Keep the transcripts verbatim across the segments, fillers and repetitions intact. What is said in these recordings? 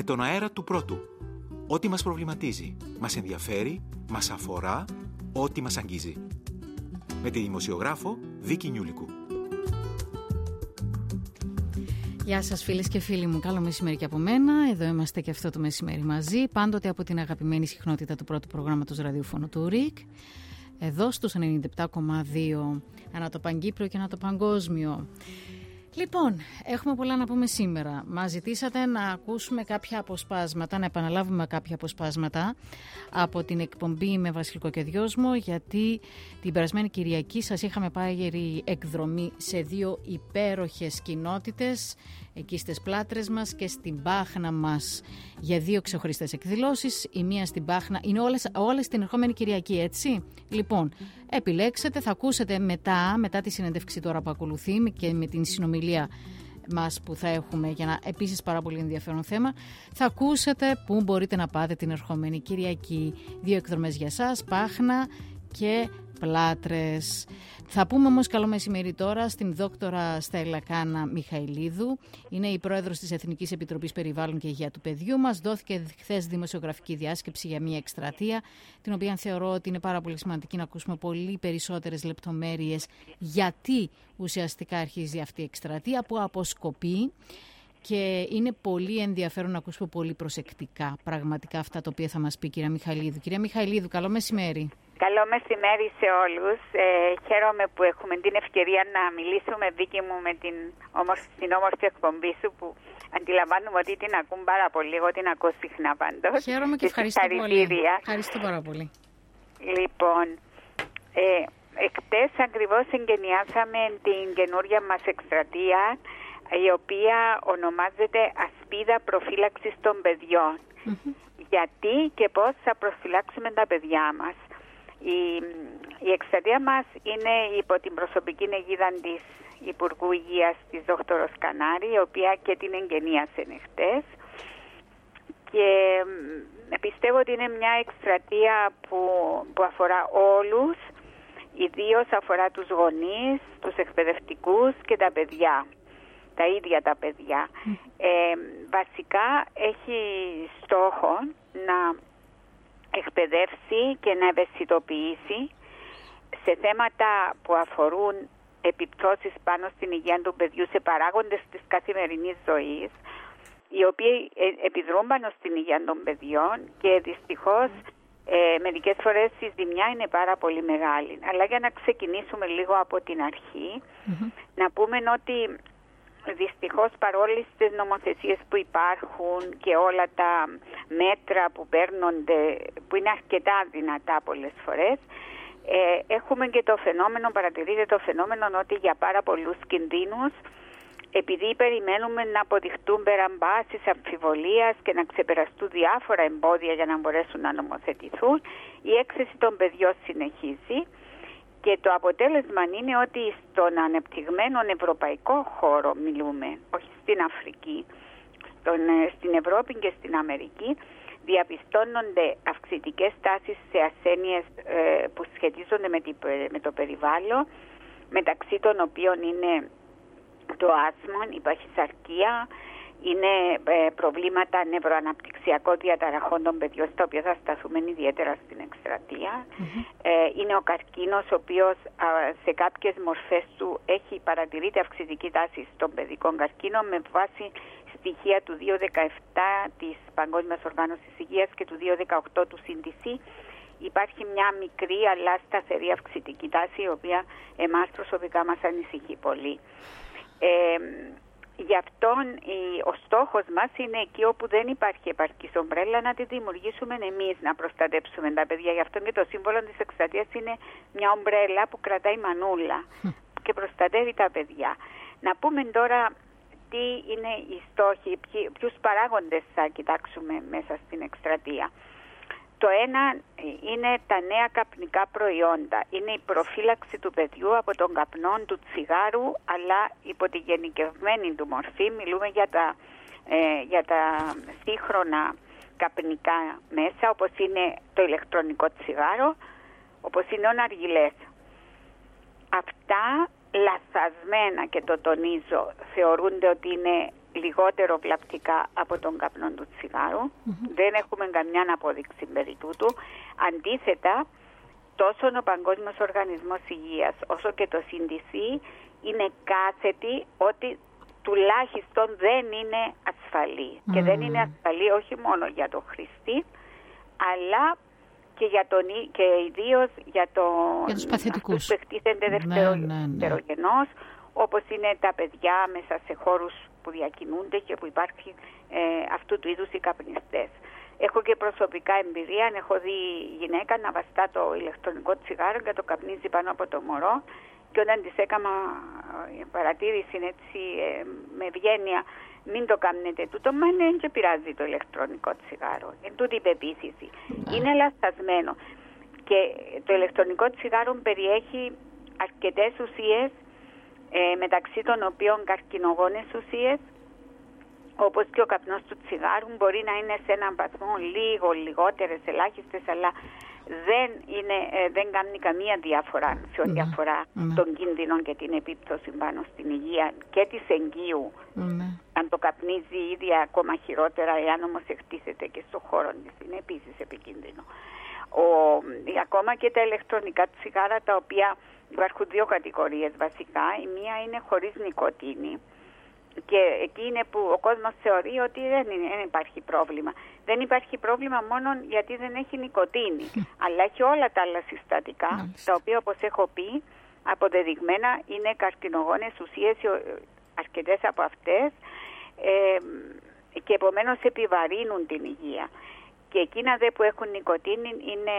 τον αέρα του πρώτου. Ό,τι μας προβληματίζει, μας ενδιαφέρει, μας αφορά, ό,τι μας αγγίζει. Με τη δημοσιογράφο Βίκη Νιούλικου. Γεια σας φίλες και φίλοι μου, καλό μεσημέρι και από μένα. Εδώ είμαστε και αυτό το μεσημέρι μαζί, πάντοτε από την αγαπημένη συχνότητα του πρώτου προγράμματος ραδιοφώνου του ΡΙΚ. Εδώ στους ενενήντα επτά κόμμα δύο, ανά το Παγκύπριο και ανά το Παγκόσμιο. Λοιπόν, έχουμε πολλά να πούμε σήμερα. Μας ζητήσατε να ακούσουμε κάποια αποσπάσματα, να επαναλάβουμε κάποια αποσπάσματα από την εκπομπή με Βασιλικό και Δυόσμο, γιατί την περασμένη Κυριακή σας είχαμε πάει εκδρομή σε δύο υπέροχες κοινότητες, εκεί στις Πλάτρες μας και στην Πάχνα μας, για δύο ξεχωριστές εκδηλώσεις. Η μία στην Πάχνα, είναι όλες, όλες την ερχόμενη Κυριακή, έτσι. Λοιπόν, επιλέξετε, θα ακούσετε μετά, μετά τη συνέντευξη τώρα που ακολουθεί και με την συνομιλία μας που θα έχουμε για ένα επίσης πάρα πολύ ενδιαφέρον θέμα, θα ακούσετε πού μπορείτε να πάτε την ερχόμενη Κυριακή. Δύο εκδρομές για σας, Πάχνα και Πλάτρες. Θα πούμε όμως καλό μεσημέρι τώρα στην δόκτωρα Στέλλα Κάνα Μιχαηλίδου. Είναι η πρόεδρος της Εθνικής Επιτροπής Περιβάλλον και Υγεία του Παιδιού. Μας δόθηκε χθες δημοσιογραφική διάσκεψη για μια εκστρατεία, την οποία θεωρώ ότι είναι πάρα πολύ σημαντική να ακούσουμε πολύ περισσότερες λεπτομέρειες γιατί ουσιαστικά αρχίζει αυτή η εκστρατεία που αποσκοπεί. Και είναι πολύ ενδιαφέρον να ακούσουμε πολύ προσεκτικά πραγματικά αυτά τα οποία θα μας πει η κυρία Μιχαηλίδου. Κυρία Μιχαηλίδου, καλό μεσημέρι. Καλό μεσημέρι σε όλους. Ε, χαίρομαι που έχουμε την ευκαιρία να μιλήσουμε, Βίκη μου, με την όμορφη, την όμορφη εκπομπή σου που αντιλαμβάνουμε ότι την ακούν πάρα πολύ. Εγώ την ακούω συχνά πάντως. Χαίρομαι και, και ευχαριστώ πολύ. Ευχαριστώ πάρα πολύ. Λοιπόν, ε, εκτές ακριβώς εγκαινιάσαμε την καινούρια μας εκστρατεία, η οποία ονομάζεται Ασπίδα Προφύλαξης των Παιδιών. Mm-hmm. Γιατί και πώς θα προφυλάξουμε τα παιδιά μας. Η, η εκστρατεία μας είναι υπό την προσωπική αιγίδα της Υπουργού Υγείας της δόκτωρος Κανάρη, η οποία και την εγκαινίασε χτες. Και πιστεύω ότι είναι μια εκστρατεία που, που αφορά όλους, ιδίως αφορά τους γονείς, τους εκπαιδευτικούς και τα παιδιά. Τα ίδια τα παιδιά. Mm. Ε, βασικά έχει στόχο να εκπαιδεύσει και να ευαισθητοποιήσει σε θέματα που αφορούν επιπτώσεις πάνω στην υγεία του παιδιού, σε παράγοντες της καθημερινής ζωής, οι οποίοι επιδρούν πάνω στην υγεία των παιδιών και δυστυχώς ε, μερικές φορές η ζημιά είναι πάρα πολύ μεγάλη. Αλλά για να ξεκινήσουμε λίγο από την αρχή, mm-hmm. να πούμε ότι δυστυχώς παρόλες τις νομοθεσίες που υπάρχουν και όλα τα μέτρα που παίρνονται, που είναι αρκετά δυνατά πολλές φορές, ε, έχουμε και το φαινόμενο, παρατηρείται το φαινόμενο ότι για πάρα πολλούς κινδύνους, επειδή περιμένουμε να αποδειχτούν πέραν πάσης αμφιβολίας και να ξεπεραστούν διάφορα εμπόδια για να μπορέσουν να νομοθετηθούν, η έκθεση των παιδιών συνεχίζει. Και το αποτέλεσμα είναι ότι στον ανεπτυγμένο ευρωπαϊκό χώρο μιλούμε, όχι στην Αφρική, στον, στην Ευρώπη και στην Αμερική, διαπιστώνονται αυξητικές τάσεις σε ασθένειες ε, που σχετίζονται με, τη, με το περιβάλλον, μεταξύ των οποίων είναι το άσθμα, η παχυσαρκία, είναι ε, προβλήματα νευροαναπτυξιακών διαταραχών των παιδιών, στα οποία θα σταθούμε ιδιαίτερα στην εκστρατεία. Mm-hmm. Ε, είναι ο καρκίνος, ο οποίος α, σε κάποιες μορφές του έχει παρατηρείται αυξητική τάση στον παιδικό καρκίνο με βάση στοιχεία του δύο χιλιάδες δεκαεπτά της Παγκόσμιας Οργάνωσης Υγείας και του δύο χιλιάδες δεκαοκτώ του σι ντι σι. Υπάρχει μια μικρή αλλά σταθερή αυξητική τάση, η οποία εμάς προσωπικά μας ανησυχεί πολύ. Ε, Γι' αυτό ο στόχος μας είναι εκεί όπου δεν υπάρχει επαρκής ομπρέλα να τη δημιουργήσουμε εμείς, να προστατέψουμε τα παιδιά. Γι' αυτό και το σύμβολο της εκστρατείας είναι μια ομπρέλα που κρατάει μανούλα και προστατεύει τα παιδιά. Να πούμε τώρα τι είναι οι στόχοι, ποιους παράγοντες θα κοιτάξουμε μέσα στην εκστρατεία. Το ένα είναι τα νέα καπνικά προϊόντα. Είναι η προφύλαξη του παιδιού από τον καπνό του τσιγάρου, αλλά υπό τη γενικευμένη του μορφή. Μιλούμε για τα, ε, για τα σύγχρονα καπνικά μέσα, όπως είναι το ηλεκτρονικό τσιγάρο, όπως είναι ο ναργιλές. Αυτά λαθασμένα, και το τονίζω, θεωρούνται ότι είναι λιγότερο βλαπτικά από τον καπνό του τσιγάρου. Mm-hmm. Δεν έχουμε καμιά απόδειξη περί τούτου. Αντίθετα, τόσο ο Παγκόσμιος Οργανισμός Υγείας όσο και το σι ντι σι είναι κάθετοι ότι τουλάχιστον δεν είναι ασφαλή. Mm. Και δεν είναι ασφαλή όχι μόνο για τον χρηστή, αλλά και, για τον, και ιδίως για, το, για τους παθητικούς που εκτίθενται δευτερο, ναι, ναι, ναι. δευτερογενώς, όπως είναι τα παιδιά μέσα σε χώρους που διακινούνται και που υπάρχει ε, αυτού του είδους οι καπνιστές. Έχω και προσωπικά εμπειρία, έχω δει γυναίκα να βαστά το ηλεκτρονικό τσιγάρο και το καπνίζει πάνω από το μωρό, και όταν της έκανα παρατήρηση έτσι, ε, με ευγένεια, μην το κάνετε τούτο, μα ναι, και πειράζει το ηλεκτρονικό τσιγάρο. Εν τούτη η πεποίθηση. Yeah. Είναι λαθασμένο. Και το ηλεκτρονικό τσιγάρο περιέχει αρκετές ουσίες, ε, μεταξύ των οποίων καρκινογόνες ουσίες, όπως και ο καπνός του τσιγάρου μπορεί να είναι σε έναν βαθμό λίγο λιγότερες, ελάχιστες, αλλά δεν, είναι, ε, δεν κάνει καμία διαφορά σε ό,τι mm. αφορά mm. τον κίνδυνο και την επίπτωση πάνω στην υγεία και της εγγύου. Mm. Αν το καπνίζει η ίδια ακόμα χειρότερα, εάν όμως εκτίθεται και στον χώρο της, είναι επίσης επικίνδυνο. Ο, ακόμα και τα ηλεκτρονικά τσιγάρα, τα οποία υπάρχουν δύο κατηγορίες βασικά. Η μία είναι χωρίς νικοτίνη. Και εκεί είναι που ο κόσμος θεωρεί ότι δεν, είναι, δεν υπάρχει πρόβλημα. Δεν υπάρχει πρόβλημα μόνο γιατί δεν έχει νικοτίνη. Αλλά έχει όλα τα άλλα συστατικά, τα οποία, όπως έχω πει, αποδεδειγμένα είναι καρκινογόνες ουσίες, αρκετές από αυτές, ε, και επομένως επιβαρύνουν την υγεία. Και εκείνα δε που έχουν νικοτίνη είναι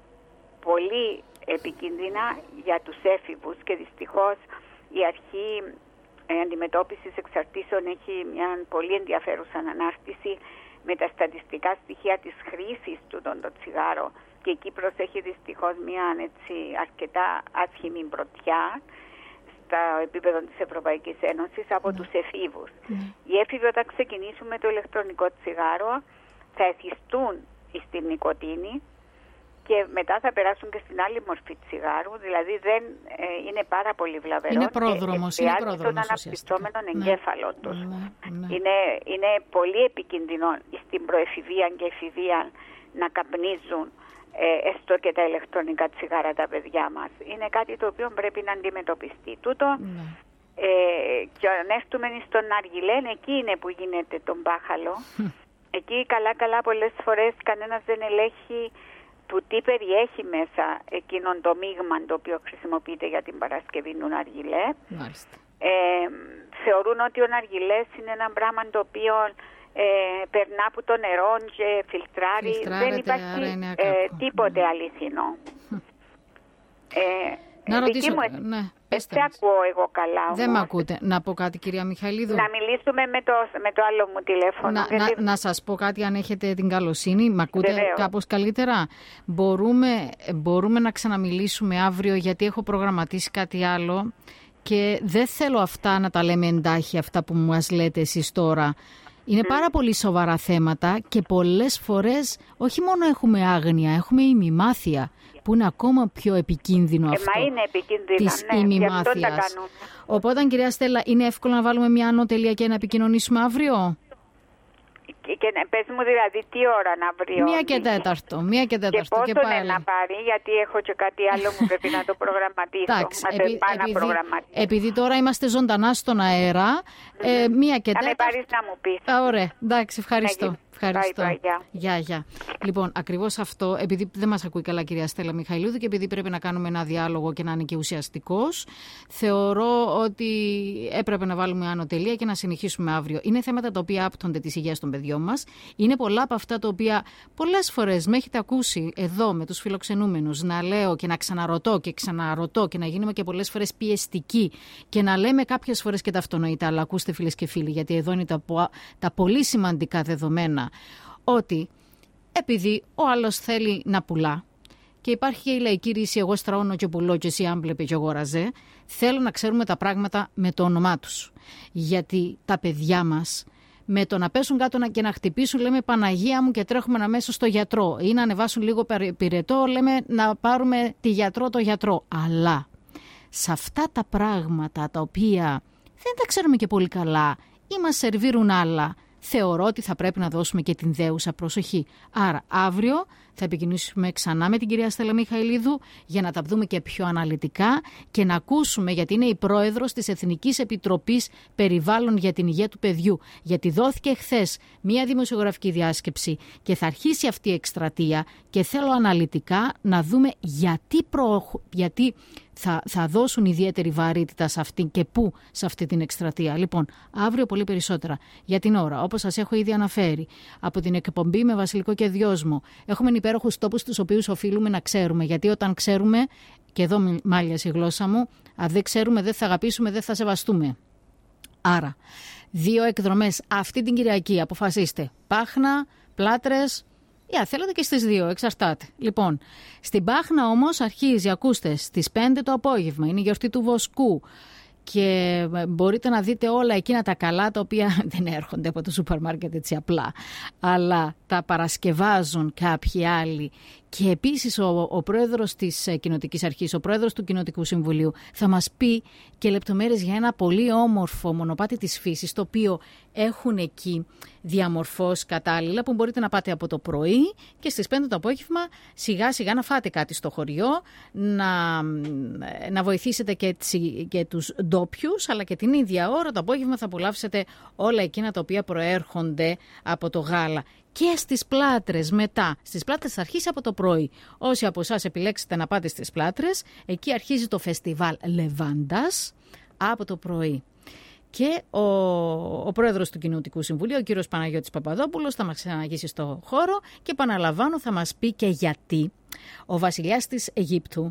πολύ επικίνδυνα για τους έφηβους, και δυστυχώς η αρχή ε, αντιμετώπισης εξαρτήσεων έχει μια πολύ ενδιαφέρουσα ανάρτηση με τα στατιστικά στοιχεία της χρήσης του τον το τσιγάρο, και η Κύπρος έχει δυστυχώς μια έτσι, αρκετά άσχημη πρωτιά στο επίπεδο της Ευρωπαϊκής Ένωσης από mm. τους εφήβους. Mm. Οι έφηβοι, όταν ξεκινήσουν με το ηλεκτρονικό τσιγάρο, θα εθιστούν στην νικοτίνη και μετά θα περάσουν και στην άλλη μορφή τσιγάρου, δηλαδή δεν ε, είναι πάρα πολύ βλαβερό. Είναι πρόδρομος, είναι πρόδρομος τον αναπτυσσόμενο εγκέφαλο ναι. τους. Ναι, ναι. Είναι, είναι πολύ επικίνδυνο στην προεφηβεία και εφηβεία να καπνίζουν ε, έστω και τα ηλεκτρονικά τσιγάρα τα παιδιά μας. Είναι κάτι το οποίο πρέπει να αντιμετωπιστεί. Τούτο, ναι. ε, και αν έρθουμε στον Ναργιλέν, εκεί είναι που γίνεται τον μπάχαλο. Εκεί καλά-καλά πολλές φορές κανένας δεν ελέγχει του τι περιέχει μέσα εκείνον το μείγμα το οποίο χρησιμοποιείται για την παρασκευή του ναργιλέ. Ε, θεωρούν ότι ο ναργιλές είναι ένα πράγμα το οποίο ε, περνά από το νερό και φιλτράρει. Δεν υπάρχει ε, τίποτε αληθινό. ε, Να ρωτήσω, ναι, δεν ακούω εγώ καλά. Δεν με ακούτε. Να πω κάτι, κυρία Μιχαηλίδου. Να μιλήσουμε με το, με το άλλο μου τηλέφωνο. Να, γιατί... να, να σας πω κάτι, αν έχετε την καλοσύνη. Μ' ακούτε Βεβαίως. Κάπως καλύτερα. Μπορούμε, μπορούμε να ξαναμιλήσουμε αύριο, γιατί έχω προγραμματίσει κάτι άλλο και δεν θέλω αυτά να τα λέμε εντάχει, αυτά που μας λέτε εσείς τώρα. Είναι mm. πάρα πολύ σοβαρά θέματα και πολλές φορές όχι μόνο έχουμε άγνοια, έχουμε ημιμάθεια, που είναι ακόμα πιο επικίνδυνο αυτό. Ε, μα είναι επικίνδυνο, της ναι, ημιμάθειας. Οπότε, κυρία Στέλλα, είναι εύκολο να βάλουμε μια άνω τελεία και να επικοινωνήσουμε αύριο. Και, και πες μου δηλαδή τι ώρα να βρει. Μία και τέταρτο. Μία και τέταρτο. Και πόσο είναι να πάρει, γιατί έχω και κάτι άλλο που πρέπει να το προγραμματίσω. Εντάξει, επει, επειδή, επειδή τώρα είμαστε ζωντανά στον αέρα, mm-hmm. ε, μία και τέταρτο. Αν πάρεις να μου πεις. Α, ωραία, εντάξει, ευχαριστώ. Ευχαριστώ. Bye, bye, yeah. Γεια, γεια. Λοιπόν, ακριβώς αυτό, επειδή δεν μας ακούει καλά κυρία Στέλλα Μιχαηλίδου και επειδή πρέπει να κάνουμε ένα διάλογο και να είναι και ουσιαστικός, θεωρώ ότι έπρεπε να βάλουμε άνω τελεία και να συνεχίσουμε αύριο. Είναι θέματα τα οποία άπτονται της υγείας των παιδιών μας. Είναι πολλά από αυτά τα οποία πολλές φορές με έχετε ακούσει εδώ με τους φιλοξενούμενους να λέω και να ξαναρωτώ και ξαναρωτώ και να γίνουμε και πολλές φορές πιεστικοί και να λέμε κάποιες φορές και τα αυτονοητά. Αλλά ακούστε, φίλες και φίλοι, γιατί εδώ είναι τα, τα πολύ σημαντικά δεδομένα. Ότι επειδή ο άλλος θέλει να πουλά και υπάρχει και η λαϊκή ρίση εγώ στραώνω και πουλώ και εσύ άμπλεπε και εγώ ραζέ, θέλω να ξέρουμε τα πράγματα με το όνομά τους. Γιατί τα παιδιά μας με το να πέσουν κάτω και να χτυπήσουν λέμε Παναγία μου και τρέχουμε αμέσως στο γιατρό, ή να ανεβάσουν λίγο πυρετό λέμε να πάρουμε τη γιατρό το γιατρό. Αλλά σε αυτά τα πράγματα τα οποία δεν τα ξέρουμε και πολύ καλά ή μας σερβίρουν άλλα. Θεωρώ ότι θα πρέπει να δώσουμε και την δέουσα προσοχή. Άρα αύριο θα επικοινωνήσουμε ξανά με την κυρία Στέλλα Μιχαηλίδου για να τα δούμε και πιο αναλυτικά και να ακούσουμε, γιατί είναι η πρόεδρος της Εθνικής Επιτροπής Περιβάλλον για την Υγεία του Παιδιού. Γιατί δόθηκε χθες μία δημοσιογραφική διάσκεψη και θα αρχίσει αυτή η εκστρατεία και θέλω αναλυτικά να δούμε γιατί, προ... γιατί θα, θα δώσουν ιδιαίτερη βαρύτητα σε αυτή και πού σε αυτή την εκστρατεία. Λοιπόν, αύριο πολύ περισσότερα. Για την ώρα, όπως σας έχω ήδη αναφέρει, από την εκπομπή με Βασιλικό και Δυόσμο, έχουμε υπέροχους τόπους τους οποίους οφείλουμε να ξέρουμε. Γιατί όταν ξέρουμε, και εδώ μάλιασε η γλώσσα μου, αν δεν ξέρουμε, δεν θα αγαπήσουμε, δεν θα σεβαστούμε. Άρα, δύο εκδρομές αυτή την Κυριακή, αποφασίστε. Πάχνα, Πλάτρες, ή αν θέλετε και στις δύο, εξαρτάται. Λοιπόν, στην Πάχνα όμως αρχίζει, ακούστε, στις πέντε το απόγευμα, είναι η γιορτή του Βοσκού. Και μπορείτε να δείτε όλα εκείνα τα καλά τα οποία δεν έρχονται από το σούπερ μάρκετ έτσι απλά, αλλά τα παρασκευάζουν κάποιοι άλλοι. Και επίσης ο, ο πρόεδρος της Κοινοτικής Αρχής, ο πρόεδρος του Κοινοτικού Συμβουλίου θα μας πει και λεπτομέρειες για ένα πολύ όμορφο μονοπάτι της φύσης, το οποίο έχουν εκεί διαμορφώσει κατάλληλα, που μπορείτε να πάτε από το πρωί και στις πέντε το απόγευμα σιγά σιγά να φάτε κάτι στο χωριό, να, να βοηθήσετε και, τσι, και τους ντόπιους, αλλά και την ίδια ώρα το απόγευμα θα απολαύσετε όλα εκείνα τα οποία προέρχονται από το γάλα. Και στις Πλάτρες μετά. Στις Πλάτρες θα αρχίσει από το πρωί. Όσοι από εσάς επιλέξετε να πάτε στις Πλάτρες, εκεί αρχίζει το φεστιβάλ Λεβάντας από το πρωί. Και ο, ο πρόεδρος του Κοινοτικού Συμβουλίου, ο κύριος Παναγιώτης Παπαδόπουλος, θα μας ξαναγήσει στο χώρο και επαναλαμβάνω θα μας πει και γιατί ο βασιλιάς της Αιγύπτου,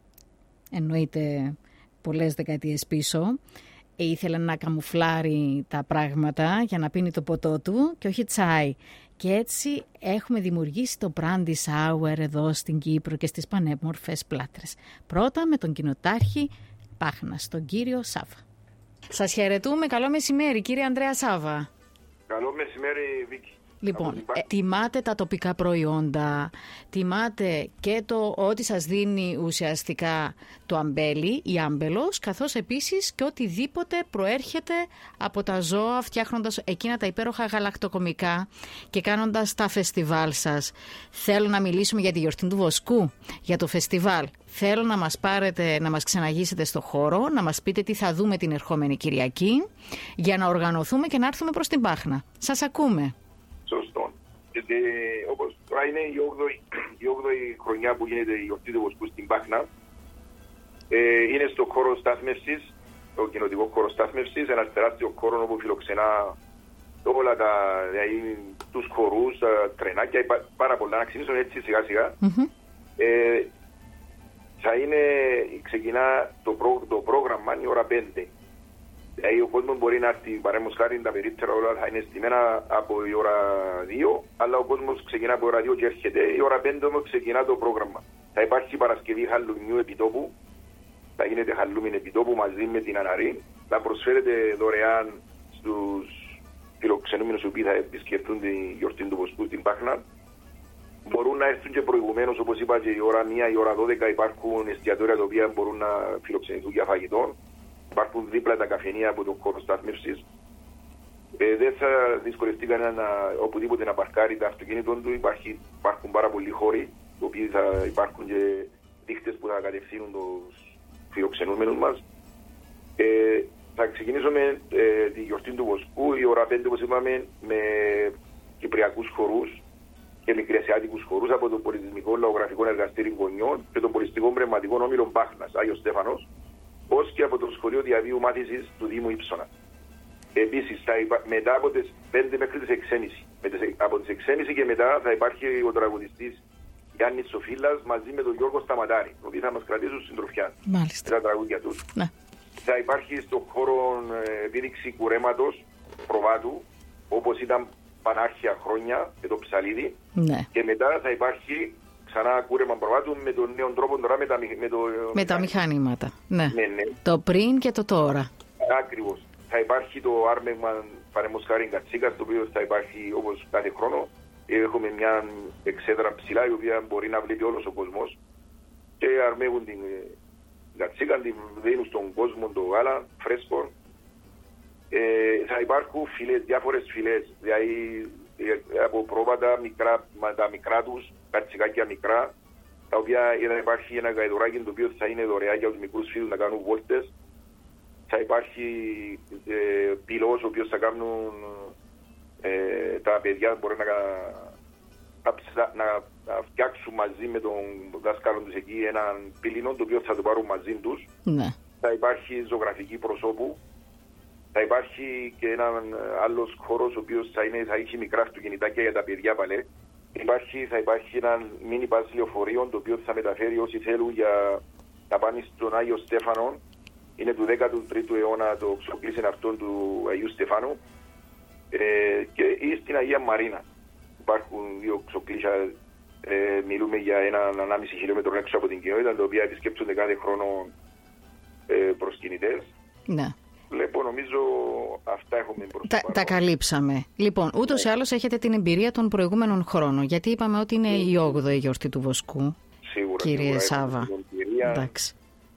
εννοείται πολλές δεκαετίες πίσω, ήθελε να καμουφλάρει τα πράγματα για να πίνει το ποτό του και όχι τσάι. Και έτσι έχουμε δημιουργήσει το Brandy Sour εδώ στην Κύπρο και στις πανέμορφες Πλάτρες. Πρώτα με τον κοινοτάρχη Πάχνας, τον κύριο Σάβα. Σας χαιρετούμε. Καλό μεσημέρι, κύριε Ανδρέα Σάβα. Καλό μεσημέρι, Βίκη. Λοιπόν, ε, τιμάτε τα τοπικά προϊόντα, τιμάτε και το ότι σας δίνει ουσιαστικά το αμπέλι, η άμπελος, καθώς επίσης και οτιδήποτε προέρχεται από τα ζώα, φτιάχνοντας εκείνα τα υπέροχα γαλακτοκομικά και κάνοντας τα φεστιβάλ σας. Θέλω να μιλήσουμε για τη γιορτή του Βοσκού, για το φεστιβάλ. Θέλω να μας πάρετε, να μας ξαναγήσετε στο χώρο, να μας πείτε τι θα δούμε την ερχόμενη Κυριακή, για να οργανωθούμε και να έρθουμε προς την Πάχνα. Σας ακούμε. Σωστό. Γιατί όπως τώρα είναι η όγδοη χρονιά που γίνεται η γιορτή του Βοσκού στην Πάχνα. Ε, είναι στο χώρο στάθμευσης, το κοινοτικό χώρο στάθμευσης, ένας τεράστιο χώρο όπου φιλοξενά όλα τα, δηλαδή, τους χορούς, τα τρενάκια, πάρα πολλά. Να ξεκινήσουμε έτσι σιγά σιγά. Mm-hmm. Ε, θα είναι, ξεκινά το, προ, το πρόγραμμα η ώρα πέντε. Δηλαδή ο κόσμος μπορεί να έρθει, παρέμως χάρη, τα περίπτερα όλα θα είναι στημένα από η ώρα δύο, αλλά ο κόσμος ξεκινά από η ώρα δύο και έρχεται. Η ώρα πέντε όμως ξεκινά το πρόγραμμα. Θα υπάρχει Παρασκευή χαλουμιού επιτόπου, θα γίνεται χαλούμιν επιτόπου μαζί με την Αναρή. Θα προσφέρεται δωρεάν στους φιλοξενούμενους οι οποίοι θα επισκεφτούν τη γιορτή του Βοσκού στην Πάχνα. Μπορούν να έρθουν και προηγουμένως, όπως είπα, και η ώρα μία, η ώρα δώδεκα υπάρχουν εστιατόρια τα οποία μπορούν να φιλοξενηθούν για φαγητό. Υπάρχουν δίπλα τα καφενεία από τον χώρο στάθμευσης. Ε, δεν θα δυσκολευτεί κανένα να, οπουδήποτε να παρκάρει τα αυτοκίνητο του. Υπάρχει, υπάρχουν πάρα πολλοί χώροι, οι οποίοι θα υπάρχουν και δείχτες που θα κατευθύνουν τους φιλοξενούμενους μας. Ε, θα ξεκινήσουμε ε, τη γιορτή του Βοσκού, η ώρα πέντε, όπως είπαμε, με κυπριακούς χορούς και μικρασιάτικους χορούς από το Πολιτισμικό Λαογραφικό Εργαστήριο Γωνιών και τον Πολιστικό Πνευματικό Όμιλο Πάχνας, Άγιος Στέφανος, ως και από το Σχολείο Διαβίου Μάθησης του Δήμου Ήψονα. Επίσης, θα υπά... μετά από τις πέντε μέχρι τις έξι και μισή. Από τις έξι και μισή και μετά θα υπάρχει ο τραγουδιστής Γιάννης Σοφίλας μαζί με τον Γιώργο Σταματάρη, οι οποίοι θα μας κρατήσουν συντροφιά. Μάλιστα. Τα τραγούδια τους. Ναι. Θα υπάρχει στον χώρο επίδειξη κουρέματος προβάτου, όπως ήταν πανάρχια χρόνια με το ψαλίδι. Ναι. Και μετά θα υπάρχει ξανά κούρεμα προβάτου με τον νέο τρόπο τώρα με τα, με το, με τα μηχανήματα. Ναι. Ναι, ναι. Το πριν και το τώρα. Ακριβώς. Θα υπάρχει το άρμεγμα παρέμως χάρη κατσίκας, το οποίο θα υπάρχει όπως κάθε χρόνο. Έχουμε μια εξέδρα ψηλά η οποία μπορεί να βλέπει όλος ο κόσμος και αρμέγουν την κατσίκα, την δίνουν στον κόσμο το γάλα φρέσκο. Ε, θα υπάρχουν φυλές, διάφορες φυλές, δηλαδή από πρόβατα μικρά, τα μικρά τους, καρτσικάκια μικρά, τα οποία θα υπάρχει ένα γαϊδουράκι το οποίο θα είναι δωρεάν για τους μικρούς φίλους να κάνουν βόλτες. Θα υπάρχει ε, πυλός ο οποίος θα κάνουν ε, τα παιδιά μπορεί να, να, να, να φτιάξουν μαζί με τον δάσκαλο τους εκεί έναν πυλινό το οποίο θα το πάρουν μαζί τους. Ναι. Θα υπάρχει ζωγραφική προσώπου. Θα υπάρχει και έναν άλλος χώρος ο οποίος θα, είναι, θα έχει μικρά αυτοκινητάκια για τα παιδιά παλέ. Υπάρχει, θα υπάρχει ένα μίνι πας λεωφορείο το οποίο θα μεταφέρει όσοι θέλουν για να πάνε στον Άγιο Στέφανο. Είναι του δέκατου τρίτου αιώνα το ξοκλήσεν αυτόν του Αγίου Στεφάνου ε, και ή στην Αγία Μαρίνα. Υπάρχουν δύο ξοκλήσια, ε, μιλούμε για έναν ανάμιση χιλιόμετρο έξω από την κοινότητα, τα οποία επισκέπτονται κάθε χρόνο ε, προσκυνητές. Ναι. Λοιπόν, νομίζω αυτά έχουμε προς τα, τα καλύψαμε. Λοιπόν, ούτως ή άλλως έχετε την εμπειρία των προηγούμενων χρόνων, γιατί είπαμε ότι είναι η όγδοη γιορτή του Βοσκού. Σίγουρα, κύριε σίγουρα, Σάβα. Εντάξει.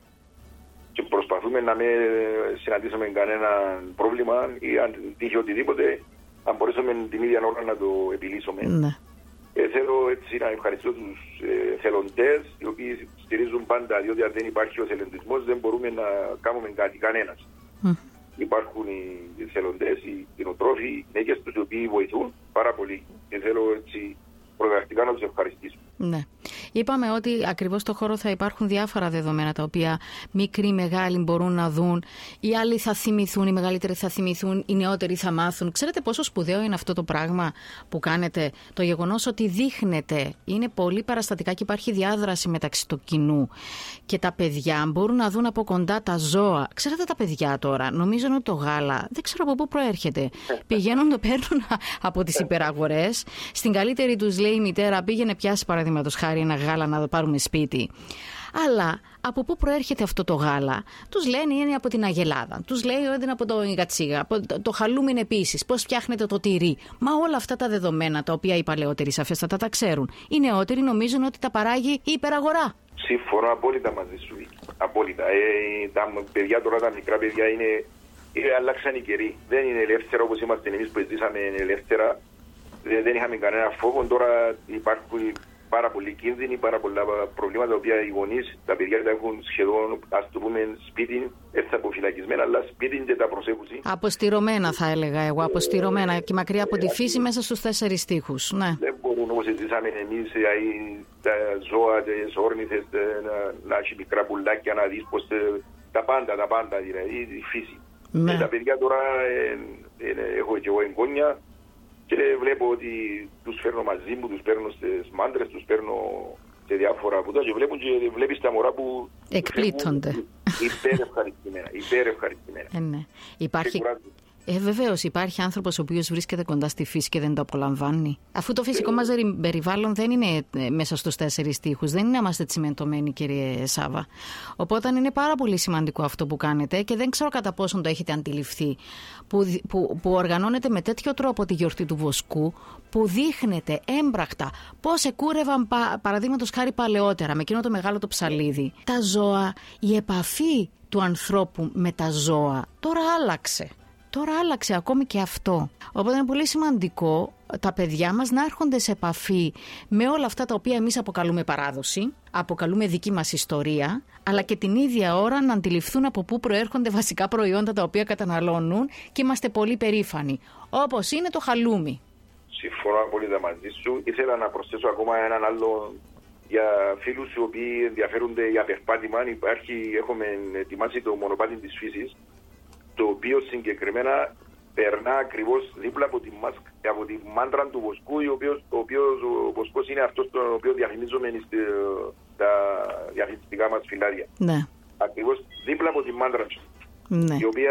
Και προσπαθούμε να μην συναντήσουμε κανένα πρόβλημα ή αν τύχει οτιδήποτε, αν μπορέσουμε την ίδια ώρα να το επιλύσουμε. Ναι. Ε, θέλω έτσι να ευχαριστώ τους ε, θελοντές, οι οποίοι στηρίζουν πάντα, διότι αν δεν υπάρχει ο θελοντισμός δεν μπορούμε να κάνουμε κάτι κανένας. Mm. Υπάρχουν οι θελοντές, οι κτηνοτρόφοι, οι γυναίκες τους, οι οποίοι βοηθούν πάρα πολύ και θέλω έτσι προκαταρκτικά να τους ευχαριστήσω. Ναι. Είπαμε ότι ακριβώς στο χώρο θα υπάρχουν διάφορα δεδομένα τα οποία μικροί, μεγάλοι μπορούν να δουν. Οι άλλοι θα θυμηθούν, οι μεγαλύτεροι θα θυμηθούν, οι νεότεροι θα μάθουν. Ξέρετε πόσο σπουδαίο είναι αυτό το πράγμα που κάνετε? Το γεγονός ότι δείχνετε, είναι πολύ παραστατικά και υπάρχει διάδραση μεταξύ του κοινού. Και τα παιδιά μπορούν να δουν από κοντά τα ζώα. Ξέρετε τα παιδιά τώρα, νομίζουν ότι το γάλα, δεν ξέρω από πού προέρχεται. Πηγαίνουν, το παίρνουν από τις υπεραγορές. Στην καλύτερη τους λέει η μητέρα, πήγαινε πιάσει παραδείγματος χάρη ένα γάλα να το πάρουμε σπίτι. Αλλά από πού προέρχεται αυτό το γάλα? Τους λένε είναι από την Αγελάδα, τους λέει ότι είναι από το Ιγατσίγα, το, το χαλούμιν επίσης, πώς φτιάχνεται το τυρί. Μα όλα αυτά τα δεδομένα τα οποία οι παλαιότεροι σαφέστατα τα ξέρουν. Οι νεότεροι νομίζουν ότι τα παράγει η υπεραγορά. Συμφωνώ απόλυτα μαζί σου. Απόλυτα. Ε, τα παιδιά τώρα, τα μικρά παιδιά είναι, είναι αλλάξαν οι καιροί. Δεν είναι ελεύθερα όπως είμαστε εμείς που ζήσαμε ελεύθερα. Δεν, δεν είχαμε κανένα φόβο. Τώρα υπάρχουν πάρα πολλοί κίνδυνοι, πάρα πολλά προβλήματα τα οποία οι γονείς, τα παιδιά τα έχουν σχεδόν, ας το πούμε, σπίτι, έτσι αποφυλακισμένα, αλλά σπίτι και τα προσέχουν. Αποστηρωμένα θα έλεγα εγώ, αποστηρωμένα ε, και μακριά από ε, τη φύση, ε, μέσα στους τέσσερις τοίχους. Ναι. Δεν μπορούν όπως ζήσαμε εμείς, ε, τα ζώα, τις όρνηθες, να, να έχει μικρά πουλάκια, να δεις πως, ε, τα πάντα, τα πάντα, δηλαδή η φύση. Ναι. Ε, τα παιδιά τώρα, ε, ε, ε, έχω και εγώ εγγόνια, και βλέπω ότι τους φέρνω μαζί μου, τους παίρνω στις μάντρες, τους παίρνω σε διάφορα που τα και βλέπουν και βλέπεις τα μωρά που εκπλήττονται. Υπέρ-ευχαριστημένα. Υπέρ-ευχαριστημένα. Ε, ναι. Υπάρχει... Ε, βεβαίως, υπάρχει άνθρωπος ο οποίος βρίσκεται κοντά στη φύση και δεν το απολαμβάνει. Αφού το φυσικό μας περιβάλλον δεν είναι μέσα στους τέσσερις τοίχους, δεν είναι να είμαστε τσιμεντωμένοι, κύριε Σάβα. Οπότε είναι πάρα πολύ σημαντικό αυτό που κάνετε και δεν ξέρω κατά πόσον το έχετε αντιληφθεί. Που, που, που οργανώνετε με τέτοιο τρόπο τη γιορτή του Βοσκού, που δείχνετε έμπρακτα πώς εκούρευαν πα, παραδείγματος χάρη παλαιότερα με εκείνο το μεγάλο το ψαλίδι. Τα ζώα, η επαφή του ανθρώπου με τα ζώα τώρα άλλαξε. Τώρα άλλαξε ακόμη και αυτό. Οπότε είναι πολύ σημαντικό τα παιδιά μας να έρχονται σε επαφή με όλα αυτά τα οποία εμείς αποκαλούμε παράδοση, αποκαλούμε δική μας ιστορία, αλλά και την ίδια ώρα να αντιληφθούν από πού προέρχονται βασικά προϊόντα τα οποία καταναλώνουν και είμαστε πολύ περήφανοι. Όπως είναι το χαλούμι. Συμφωνώ απόλυτα μαζί σου. Ήθελα να προσθέσω ακόμα έναν άλλο για φίλους οι οποίοι ενδιαφέρονται για περπάτημα. Υπάρχει, έχουμε ετοιμάσει το μονοπάτι της φύσης, το οποίο συγκεκριμένα περνά ακριβώς δίπλα από τη, μάσκ, από τη μάντρα του Βοσκού, ο οποίος, ο οποίος ο Βοσκός είναι αυτός τον οποίο διαφημίζουμε στα διαφημιστικά μας φυλάδια. Ναι. Ακριβώς δίπλα από τη μάντρα του. Ναι. Η οποία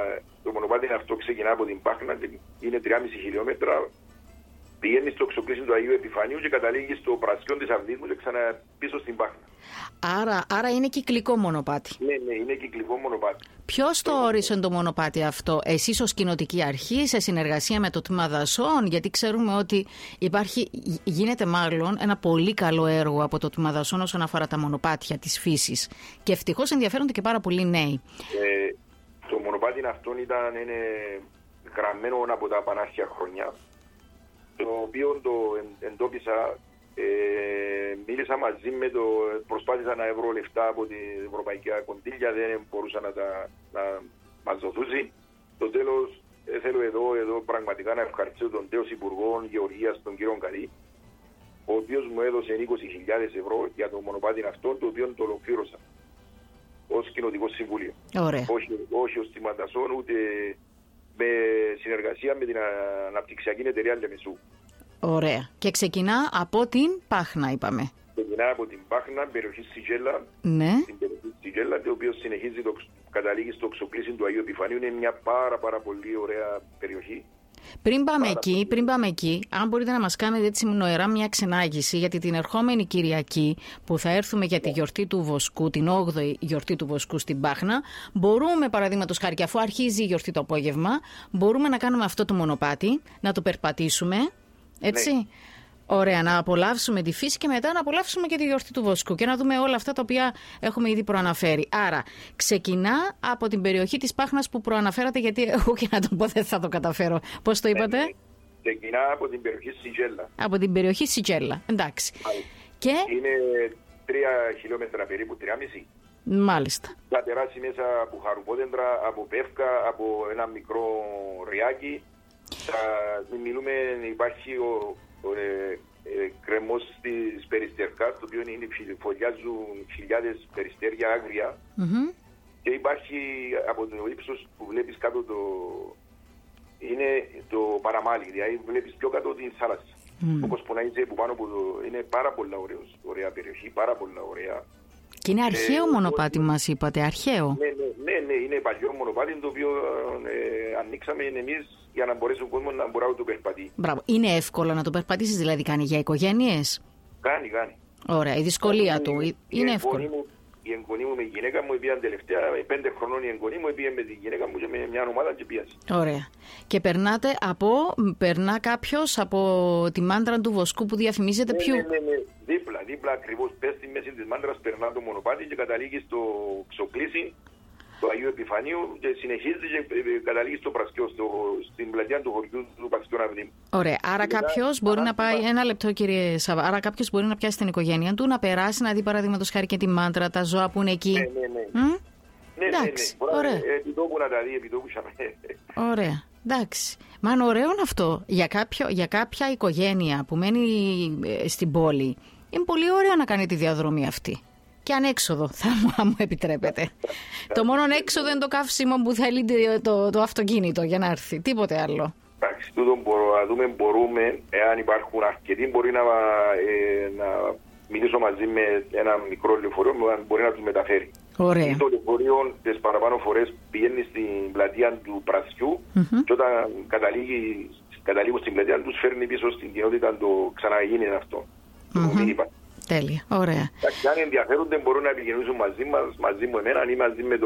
το μονοπάτι αυτό ξεκινά από την Πάχνα, είναι τρία και μισό χιλιόμετρα, πηγαίνει στο ξοκλήσιν του Αγίου Επιφανίου και καταλήγει στο Πρασιόν της Αυδίκου και ξανά πίσω στην Πάχνα. Άρα, άρα είναι κυκλικό μονοπάτι. Ναι, ναι, είναι κυκλικό μονοπάτι. Ποιος το όρισε το μονοπάτι αυτό, εσείς ως κοινοτική αρχή, σε συνεργασία με το Τμήμα Δασών? Γιατί ξέρουμε ότι υπάρχει, γίνεται μάλλον ένα πολύ καλό έργο από το Τμήμα Δασών όσον αφορά τα μονοπάτια της φύσης. Και ευτυχώς ενδιαφέρονται και πάρα πολλοί νέοι. Ε, το μονοπάτι μονοπάτι αυτόν ήταν είναι, γραμμένο από τα πανάρχια χρόνια, το οποίο το εντόπισα, ε, μίλησα μαζί με το, προσπάθησα να βρω λεφτά από την ευρωπαϊκή κονδύλια, δεν μπορούσα να, τα, να μας δοθούσει. Το τέλος, ε, θέλω εδώ, εδώ πραγματικά να ευχαριστήσω τον τέος Υπουργό Γεωργίας, τον κύριο Καλή, ο οποίος μου έδωσε είκοσι χιλιάδες ευρώ για το μονοπάτι αυτό, το οποίο το ολοκλήρωσα ως κοινοτικό συμβούλιο. Ωραία. Όχι, όχι ως τιμαντασόν, ούτε με συνεργασία με την αναπτυξιακή εταιρεία Λεμεσού. Ωραία. Και ξεκινά από την Πάχνα, είπαμε. Ξεκινά από την Πάχνα, περιοχή Σιτζέλα. Ναι. Την περιοχή Σιτζέλα, το οποίο συνεχίζει το καταλήγει στο ξοκλήσιν του Αγίου Επιφανίου. Είναι μια πάρα, πάρα πολύ ωραία περιοχή. Πριν πάμε Πάρα εκεί, πολύ. πριν πάμε εκεί, αν μπορείτε να μας κάνετε έτσι νοερά μια ξενάγηση, γιατί την ερχόμενη Κυριακή που θα έρθουμε για τη γιορτή του Βοσκού, την όγδοη γιορτή του Βοσκού στην Πάχνα, μπορούμε παραδείγματος χάρη, και αφού αρχίζει η γιορτή το απόγευμα, μπορούμε να κάνουμε αυτό το μονοπάτι, να το περπατήσουμε, έτσι. Ναι. Ωραία, να απολαύσουμε τη φύση και μετά να απολαύσουμε και τη γιορτή του Βοσκού και να δούμε όλα αυτά τα οποία έχουμε ήδη προαναφέρει. Άρα, ξεκινά από την περιοχή της Πάχνας που προαναφέρατε, γιατί εγώ και να το πω δεν θα το καταφέρω. Πώς το είπατε? Ναι, ναι. Ξεκινά από την περιοχή Σιτζέλα. Από την περιοχή Σιτζέλα, εντάξει. Και... είναι τρία χιλιόμετρα περίπου, τρία και μισό. Μάλιστα. Θα περάσει μέσα από χαρουπόδεντρα, από πεύκα, από ένα μικρό ριάκι. Θα μιλούμε, υπάρχει ο... Ε, ε, κρεμός της περιστερκάς, το οποίο είναι, φωλιάζουν χιλιάδες περιστέρια άγρια. Mm-hmm. Και υπάρχει από το ύψος που βλέπεις κάτω το, είναι το παραμάλι, δηλαδή βλέπεις πιο κάτω την θάλασσα. Mm. Όπως που να είσαι που πάνω από το, είναι πάρα πολλά ωραίος, ωραία περιοχή, πάρα πολλά ωραία. Και είναι αρχαίο ε, μονοπάτι ότι... μας είπατε, αρχαίο. Ναι, ναι, ναι, ναι, είναι παλιό μονοπάτι το οποίο ε, ανοίξαμε εμείς για να μπορέσει ο κόσμος να μπορεί να το περπατεί. Μπράβο. Είναι εύκολο να το περπατήσεις, δηλαδή κάνει για οικογένειες? Κάνει, κάνει. Ωραία, η δυσκολία η, του η, είναι η εύκολο. Μου, η εγγονή μου με η γυναίκα μου πήγαν τελευταία, πέντε χρονών η εγγονή μου πήγαν με τη γυναίκα μου και με μια ομάδα και πήγαν. Ωραία. Και περνάτε από, περνά κάποιος από τη μάντρα του Βοσκού που διαφημίζεται, ναι, ποιου? Ναι, ναι, ναι, δίπλα, δίπλα ακριβώς, πες στη μέση της μάντρας, περνά το μονοπάτι και καταλήγει στο ξοκλήσι του Αγίου Επιφανίου και συνεχίζει και καταλήγει στο Πρασκιό, στο, στην πλατεία του χωριού του Πασκιών Αυνήμ. Ωραία. Άρα κάποιος μπορεί να πάει. Ένα λεπτό, κύριε Σαββά. Άρα κάποιος μπορεί να πιάσει την οικογένεια του, να περάσει, να δει παραδείγματος χάρη και τη μάντρα, τα ζώα που είναι εκεί. Ναι, ναι, ναι. Mm? Ναι, εντάξει. Ναι, ναι. Ωραία. Επιτόπου να τα δει, επιτόπου να... Ωραία. Εντάξει. Μα είναι ωραίο αυτό. Για, κάποιο, για κάποια οικογένεια που μένει στην πόλη, είναι πολύ ωραίο να κάνει τη διαδρομή αυτή. Και ανέξοδο, θα μου επιτρέπετε. Το μόνο έξοδο είναι το καύσιμο που θέλει το, το αυτοκίνητο για να έρθει. Τίποτε άλλο. Εντάξει, τούτο μπορώ, να δούμε, μπορούμε, εάν υπάρχουν αρκετοί, μπορεί να, ε, να μιλήσω μαζί με ένα μικρό λεωφορείο, μπορεί να τους μεταφέρει. Ωραία. Το λεωφορείο τις παραπάνω φορές πηγαίνει στην πλατεία του Πρασιού mm-hmm. και όταν καταλήγει, καταλήγουν στην πλατεία τους φέρνει πίσω στην κοινότητα το ξαναγίνει αυτό. Mm-hmm. Το τέλεια, ωραία. Αν ενδιαφέρονται μπορούν να επικοινωνήσουν μαζί μας, μαζί μου εμένα ή μαζί με το,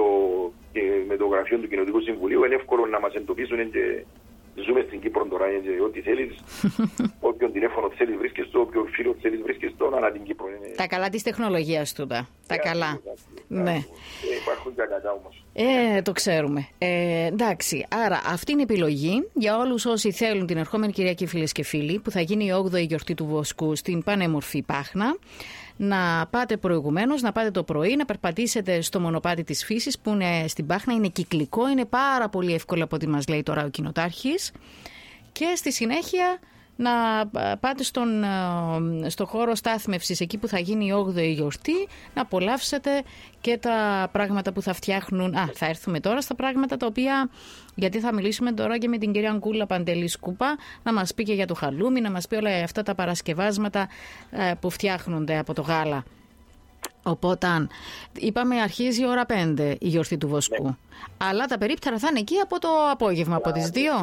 με το γραφείο του Κοινοτικού Συμβουλίου. Είναι εύκολο να μας εντοπίσουν και ζούμε στην Κύπρο τώρα, και ό,τι θέλεις. Όποιον τηλέφωνο θέλεις βρίσκεις το, όποιον φίλο θέλεις βρίσκεις το, ανά την Κύπρο. Είναι... Τα καλά της τεχνολογίας τούτα. Τα καλά. Ναι. Υπάρχουν και κακά όμως. Ε, το ξέρουμε. Ε, εντάξει, άρα αυτή είναι η επιλογή για όλους όσοι θέλουν την ερχόμενη Κυριακή, φίλες και φίλοι, που θα γίνει η όγδοη γιορτή του Βοσκού στην πανέμορφη Πάχνα. Να πάτε προηγουμένως, να πάτε το πρωί, να περπατήσετε στο μονοπάτι της φύσης που είναι στην Πάχνα, είναι κυκλικό, είναι πάρα πολύ εύκολο από ό,τι μας λέει τώρα ο κοινοτάρχης. Και στη συνέχεια να πάτε στον, στο χώρο στάθμευσης, εκεί που θα γίνει η όγδοη γιορτή, να απολαύσετε και τα πράγματα που θα φτιάχνουν. Α, θα έρθουμε τώρα στα πράγματα τα οποία, γιατί θα μιλήσουμε τώρα και με την κυρία Γκούλα Παντελή Σκούπα, να μας πει και για το χαλούμι, να μας πει όλα αυτά τα παρασκευάσματα που φτιάχνονται από το γάλα. Οπότε, είπαμε, αρχίζει η ώρα πέντε η γιορτή του Βοσκού. Ναι. Αλλά τα περίπτερα θα είναι εκεί από το απόγευμα, από τις δύο.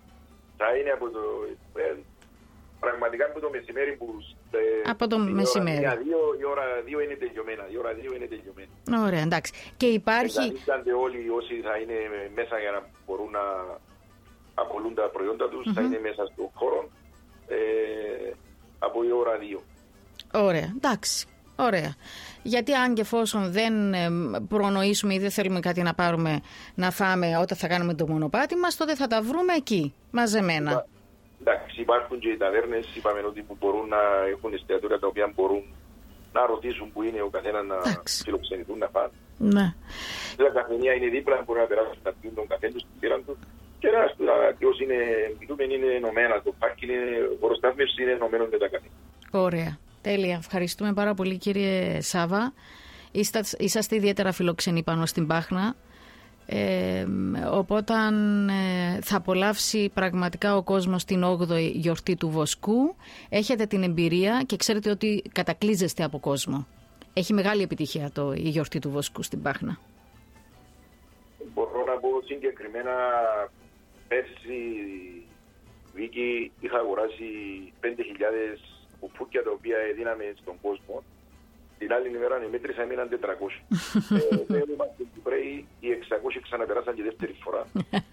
Θα είναι από το... Πραγματικά από το μεσημέρι που... Ε, από το μεσημέρι. Ώρα, δύο, η ώρα δύο είναι τελειωμένα. Η ώρα δύο είναι τελειωμένη. Ωραία, εντάξει. Και υπάρχει... Εγκαλίστανται όλοι όσοι θα είναι μέσα για να μπορούν να απολούν τα προϊόντα τους, mm-hmm. θα είναι μέσα στον χώρο ε, από η ώρα δύο. Ωραία, εντάξει. Ωραία. Γιατί αν και εφόσον δεν προνοήσουμε ή δεν θέλουμε κάτι να πάρουμε να φάμε όταν θα κάνουμε το μονοπάτι μας, τότε θα τα βρούμε εκεί, μαζεμένα. Υπά, εντάξει, υπάρχουν και οι ταβέρνες, είπαμε ότι που μπορούν να έχουν εστιατόρια τα οποία μπορούν να ρωτήσουν που είναι ο καθένας να φιλοξενηθούν, να φάνε. Ναι. Τα καφενεία είναι δίπλα, μπορεί να περάσουν να πιούν τον καφέ τους, την πήραν του. Και ένας ακριβώς είναι, είναι ενωμένα, το πάρκι είναι, ο χωροστάθμιος είναι ενωμένο με τα καφενεία. Ωραία. Τέλεια. Ευχαριστούμε πάρα πολύ, κύριε Σάβα. Είστε, είσαστε ιδιαίτερα φιλοξενοί πάνω στην Πάχνα. Ε, οπότε ε, θα απολαύσει πραγματικά ο κόσμος την όγδοη γιορτή του Βοσκού. Έχετε την εμπειρία και ξέρετε ότι κατακλείζεστε από κόσμο. Έχει μεγάλη επιτυχία το, η γιορτή του Βοσκού στην Πάχνα. Μπορώ να πω συγκεκριμένα, πέρσι Βίκη είχα αγοράσει πέντε χιλιάδες κουφούκια τα οποία δίναμε στον κόσμο. Την άλλη ημέρα μέτρησα μείναν τετρακόσια. Δεν είμαστε Κυπρέοι, οι εξακόσια ξαναπεράσαν και δεύτερη φορά.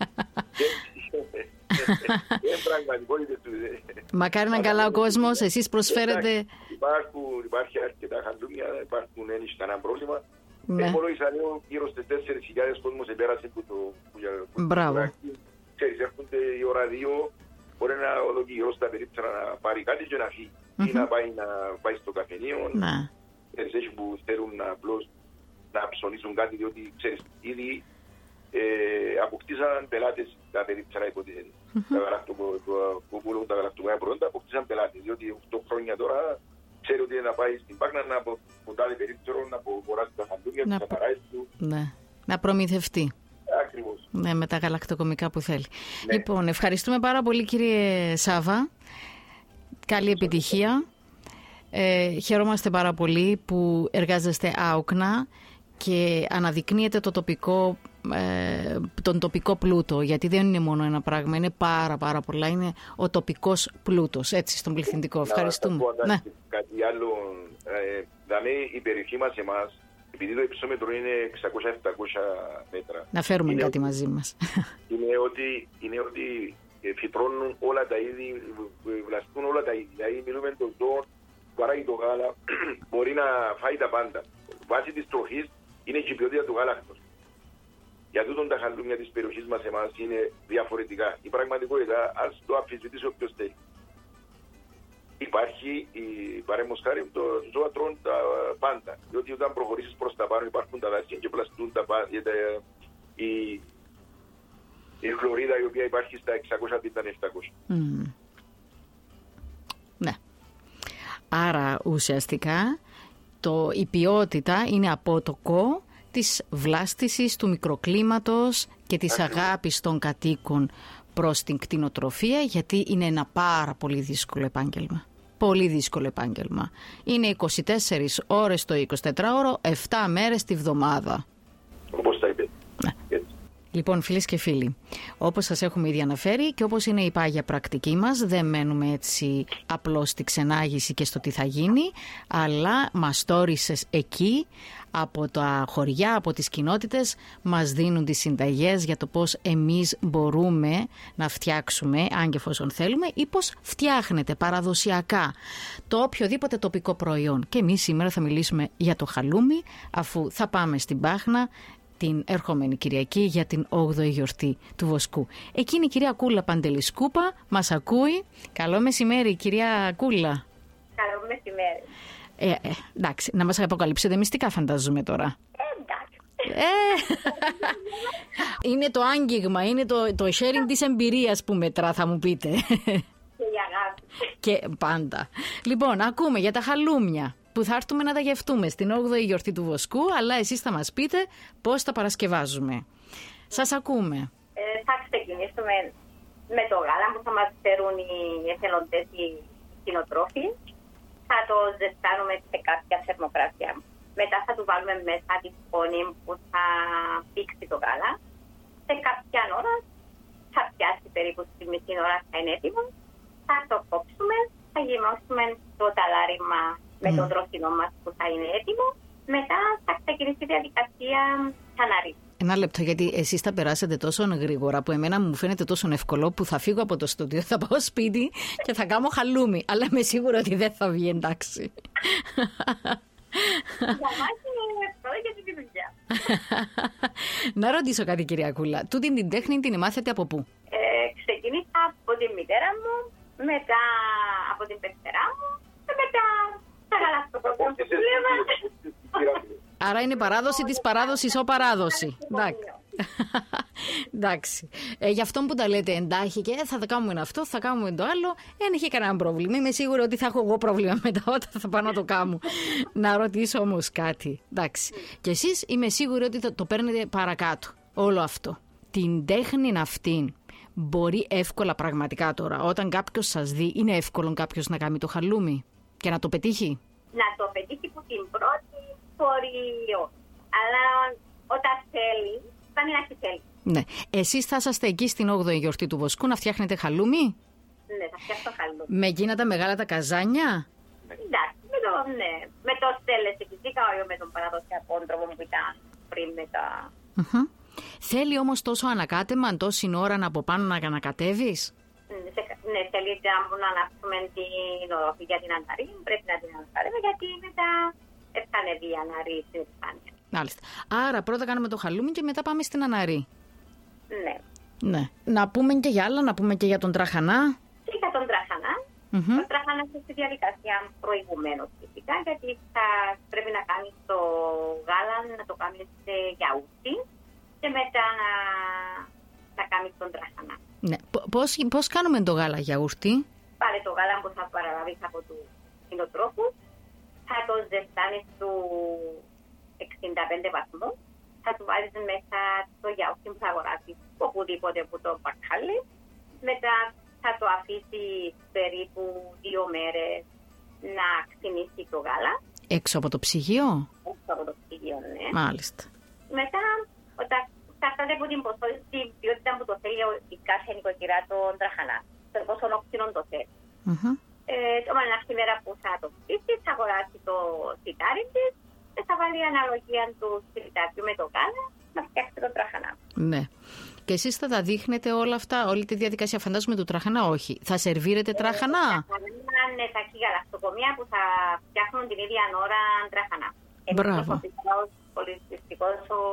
Μακάρι να καλά ο κόσμος, εσείς προσφέρετε. Υπάρχει αρκετά χαλούμια, υπάρχουν ένιση κανένα πρόβλημα. Εμμολόγησα λέω γύρω στις τέσσερις χιλιάδες κόσμος επέρασε που το... Μπράβο. Ξέρεις, έρχονται η ώρα δύο, μπορεί να οδοκεί γύρω στα περίπτερα να πάρει κάτι και να φύγει. Ή να πάει, να πάει στο καφενείο. Ξέρεις, που θέλουν απλώς να ψωνίσουν κάτι, διότι ξέρεις, ήδη ε, αποκτήσαν πελάτες τα περίπτερα υποτίθεται. Τα γαλακτοκομικά προϊόντα αποκτήσαν πελάτες, διότι οκτώ χρόνια τώρα ξέρει ότι να πάει στην Πάχνα να αποτάλλει περίπτερο, να αγοράσει τα χαντούρια, να... τα παράσεις του. Ναι, να προμηθευτεί. Ακριβώς. Ναι, με τα γαλακτοκομικά που θέλει. Ναι. Λοιπόν, ευχαριστούμε πάρα πολύ, κύριε Σάβα. Καλή επιτυχία. Ε, χαιρόμαστε πάρα πολύ που εργάζεστε άοκνα και αναδεικνύεται το τοπικό, ε, τον τοπικό πλούτο, γιατί δεν είναι μόνο ένα πράγμα, είναι πάρα πάρα πολλά, είναι ο τοπικός πλούτος, έτσι, στον πληθυντικό. Ευχαριστούμε. Να πω, ναι. Κάτι άλλο, ε, δηλαδή η περιοχή μας εμάς, επειδή το υψόμετρο είναι εξακόσια με επτακόσια μέτρα. Να φέρουμε είναι κάτι ότι, μαζί μας. Είναι ότι, είναι ότι φυτρώνουν όλα τα είδη, βλαστούν όλα τα είδη. Δηλαδή μιλούμε τον ζώο, παράγει το γάλα, μπορεί να φάει τα πάντα. Βάσει της τροφής είναι και η ποιότητα του γάλακτος. Για τούτον τα χαλούμια της περιοχής μας εμάς είναι διαφορετικά. Η πραγματικότητα, ας το αμφισβητήσει όποιος θέλει. Υπάρχει, παρέμως χάρη, το ζώα τρώνε τα πάντα. Διότι όταν προχωρήσεις προς τα πάνω υπάρχουν τα δάσια και πλαστούν τα πάντα. Η, η χλωρίδα η οποία υπάρχει στα εξακόσια ήταν επτακόσια. Mm. Ναι. Άρα ουσιαστικά το, η ποιότητα είναι απότοκο της βλάστησης του μικροκλίματος και της Ακριβώς. αγάπης των κατοίκων προς την κτηνοτροφία, γιατί είναι ένα πάρα πολύ δύσκολο επάγγελμα. Πολύ δύσκολο επάγγελμα. Είναι είκοσι τέσσερις ώρες το εικοσιτετράωρο, επτά μέρες τη βδομάδα. Όπως τα είπε. Ναι. Λοιπόν, φίλες και φίλοι, όπως σας έχουμε ήδη αναφέρει και όπως είναι η πάγια πρακτική μας, δεν μένουμε έτσι απλώς στη ξενάγηση και στο τι θα γίνει, αλλά μαστόρισες εκεί, από τα χωριά, από τις κοινότητες, μας δίνουν τις συνταγές για το πώς εμείς μπορούμε να φτιάξουμε, αν και εφόσον θέλουμε, ή πώς φτιάχνεται παραδοσιακά το οποιοδήποτε τοπικό προϊόν. Και εμείς σήμερα θα μιλήσουμε για το χαλούμι, αφού θα πάμε στην Πάχνα την ερχόμενη Κυριακή για την όγδοη γιορτή του Βοσκού. Εκείνη η κυρία Κούλα Παντελισκούπα μας ακούει. Καλό μεσημέρι, κυρία Κούλα. Καλό μεσημέρι. Ε, ε, εντάξει, να μας αποκαλύψετε μυστικά, φαντάζομαι τώρα. Ε, εντάξει. Ε, είναι το άγγιγμα, είναι το, το sharing της εμπειρίας που μετρά, θα μου πείτε. Και η αγάπη. Και πάντα. Λοιπόν, ακούμε για τα χαλούμια που θα έρθουμε να τα γευτούμε στην όγδοη γιορτή του Βοσκού, αλλά εσείς θα μας πείτε πώς τα παρασκευάζουμε. Σας ακούμε. Ε, θα ξεκινήσουμε με το γάλα που θα μας φέρουν οι εθελοντές, οι κτηνοτρόφοι. Θα το ζεστάνουμε σε κάποια θερμοκρασία. Μετά θα του βάλουμε μέσα τη σκόνη που θα πήξει το γάλα. Σε κάποια ώρα θα πιάσει περίπου στη μισή ώρα, θα είναι έτοιμο. Θα το κόψουμε, θα γεμώσουμε το ταλάριμα με το δροσινό μας που θα είναι έτοιμο. Μετά θα ξεκινήσει η διαδικασία ξαναρί. Ένα λεπτό, γιατί εσείς θα περάσετε τόσο γρήγορα που εμένα μου φαίνεται τόσο εύκολο που θα φύγω από το στούντιο, θα πάω σπίτι και θα κάνω χαλούμι. Αλλά είμαι σίγουρα ότι δεν θα βγει εντάξει. Για μας είναι πρώτα και τη δουλειά. Να ρωτήσω κάτι, κυρία Κούλα. Τούτη την τέχνη την μάθετε από πού? Ε, ξεκίνησα από τη μητέρα μου, μετά από την πεθερά μου και μετά τα γαλακτοκομεία που δούλευα. Άρα είναι παράδοση της παράδοσης ο παράδοση. Εντάξει. Εντάξει. Ε, γι' αυτό που τα λέτε εντάχει και θα τα κάνουμε αυτό, θα κάνουμε το άλλο, δεν έχει κανένα πρόβλημα. Είμαι σίγουρη ότι θα έχω εγώ πρόβλημα μετά όταν θα πάω να το κάνω. Να ρωτήσω όμως κάτι. Εντάξει. Και εσείς είμαι σίγουρη ότι θα το παίρνετε παρακάτω. Όλο αυτό. Την τέχνη αυτή μπορεί εύκολα πραγματικά τώρα, όταν κάποιος σας δει, είναι εύκολο κάποιος να κάνει το χαλούμι και να το πετύχει? Να το πετύχει που την πρώτη μπορεί, αλλά όταν θέλει, κάνει να θέλει. Ναι. Εσείς θα είσαστε εκεί στην όγδοη γιορτή του Βοσκού να φτιάχνετε χαλούμι? Ναι, θα φτιάξω χαλούμι. Με εκείνα τα μεγάλα τα καζάνια? Εντάξει, με το, ναι. Με το στέλνες φυσικά, όχι με τον παραδοσιακό τρόπο που ήταν πριν με τα... Uh-huh. Θέλει όμως τόσο ανακάτεμα, τόση ώρα να από πάνω να ανακατεύεις? Ναι, θέλει να ανάψουμε την οροφή για την αναρρή, πρέπει να την ανακατεύουμε γιατί μετά έφτανε η αναρρή στην Ισπανία. Μάλιστα. Άρα πρώτα κάνουμε το χαλούμι και μετά πάμε στην αναρρή. Ναι. Ναι. Να πούμε και για άλλα, να πούμε και για τον τραχανά. Και για τον τραχανά. Mm-hmm. Ο τραχανά είναι στη διαδικασία προηγουμένως φυσικά, γιατί θα πρέπει να κάνεις το γάλα, να το κάνεις σε γιαούρτι και μετά να, να κάνεις τον τραχανά. Ναι. Πώς, πώς κάνουμε το γάλα γιαούρτι? Πάρε το γάλα που θα παραλάβεις από τους κτηνοτρόφους, θα το ζεστάνεις του εξήντα πέντε βαθμούς, θα του βάλεις μέσα το γιαούρτι που θα αγοράσεις οπουδήποτε από το μπακάλι, μετά θα το αφήσεις περίπου δύο μέρες να ξυνήσει το γάλα. Έξω από το ψυγείο? Έξω από το ψυγείο, ναι. Μάλιστα. Μετά, όταν φτάσατε από την ποσότητα, την ποιότητα που το θέλει η κάθε νοικοκυρά των τραχανά, το πόσο όξινο το θέλει. Mm-hmm. Ε, το μαλνάχτη μέρα που θα το ψήσει, θα αγοράσει το σιτάρι της και θα βάλει αναλογία του σιτάριου με το γάλα να φτιάξει τον τραχανά. Ναι. Και εσείς θα τα δείχνετε όλα αυτά, όλη τη διαδικασία, φαντάζομαι, του τραχανά, όχι. Θα σερβίρετε τραχανά? Ναι, θα έχει γαλακτοκομεία που θα φτιάχνουν την ίδια ώρα τραχανά. Μπράβο. Εμείς πολιτιστικός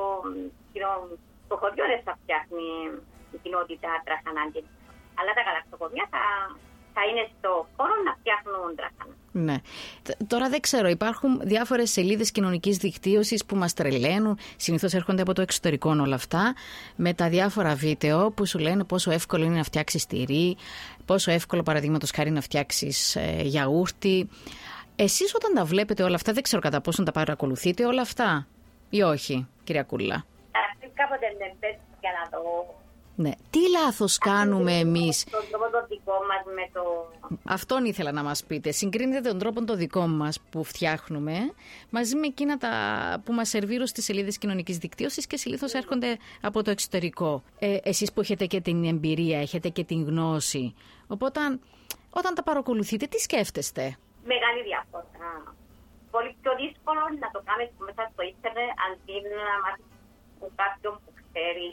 το χωριό δεν θα φτιάχνει η κοινότητα τραχανά. Αλλά τα γαλακτοκομεία θα, θα είναι στο χώρο να φτιάχνουν τραχανά. Ναι. Τώρα δεν ξέρω, υπάρχουν διάφορες σελίδες κοινωνικής δικτύωσης που μας τρελαίνουν. Συνήθως έρχονται από το εξωτερικό όλα αυτά, με τα διάφορα βίντεο που σου λένε πόσο εύκολο είναι να φτιάξεις τυρί, πόσο εύκολο παραδείγματος χάρη να φτιάξεις ε, γιαούρτι. Εσείς όταν τα βλέπετε όλα αυτά, δεν ξέρω κατά πόσο τα παρακολουθείτε όλα αυτά ή όχι, κυρία Κούλα? Κάποτε δεν πέτυχα για να δω. Ναι. Τι λάθος κάνουμε εμείς? Τον τρόπο το δικό μας με το... Αυτόν ήθελα να μας πείτε. Συγκρίνετε τον τρόπο το δικό μας που φτιάχνουμε μαζί με εκείνα τα που μας σερβίρουν στις σελίδες κοινωνικής δικτύωσης και συνήθως έρχονται από το εξωτερικό. Ε, εσείς που έχετε και την εμπειρία, έχετε και την γνώση. Οπότε όταν τα παρακολουθείτε, τι σκέφτεστε? Μεγάλη διαφορά. Πολύ πιο δύσκολο να το κάνεις μέσα στο ίντερνετ αντί να μάθεις από κάποιον που ξέρει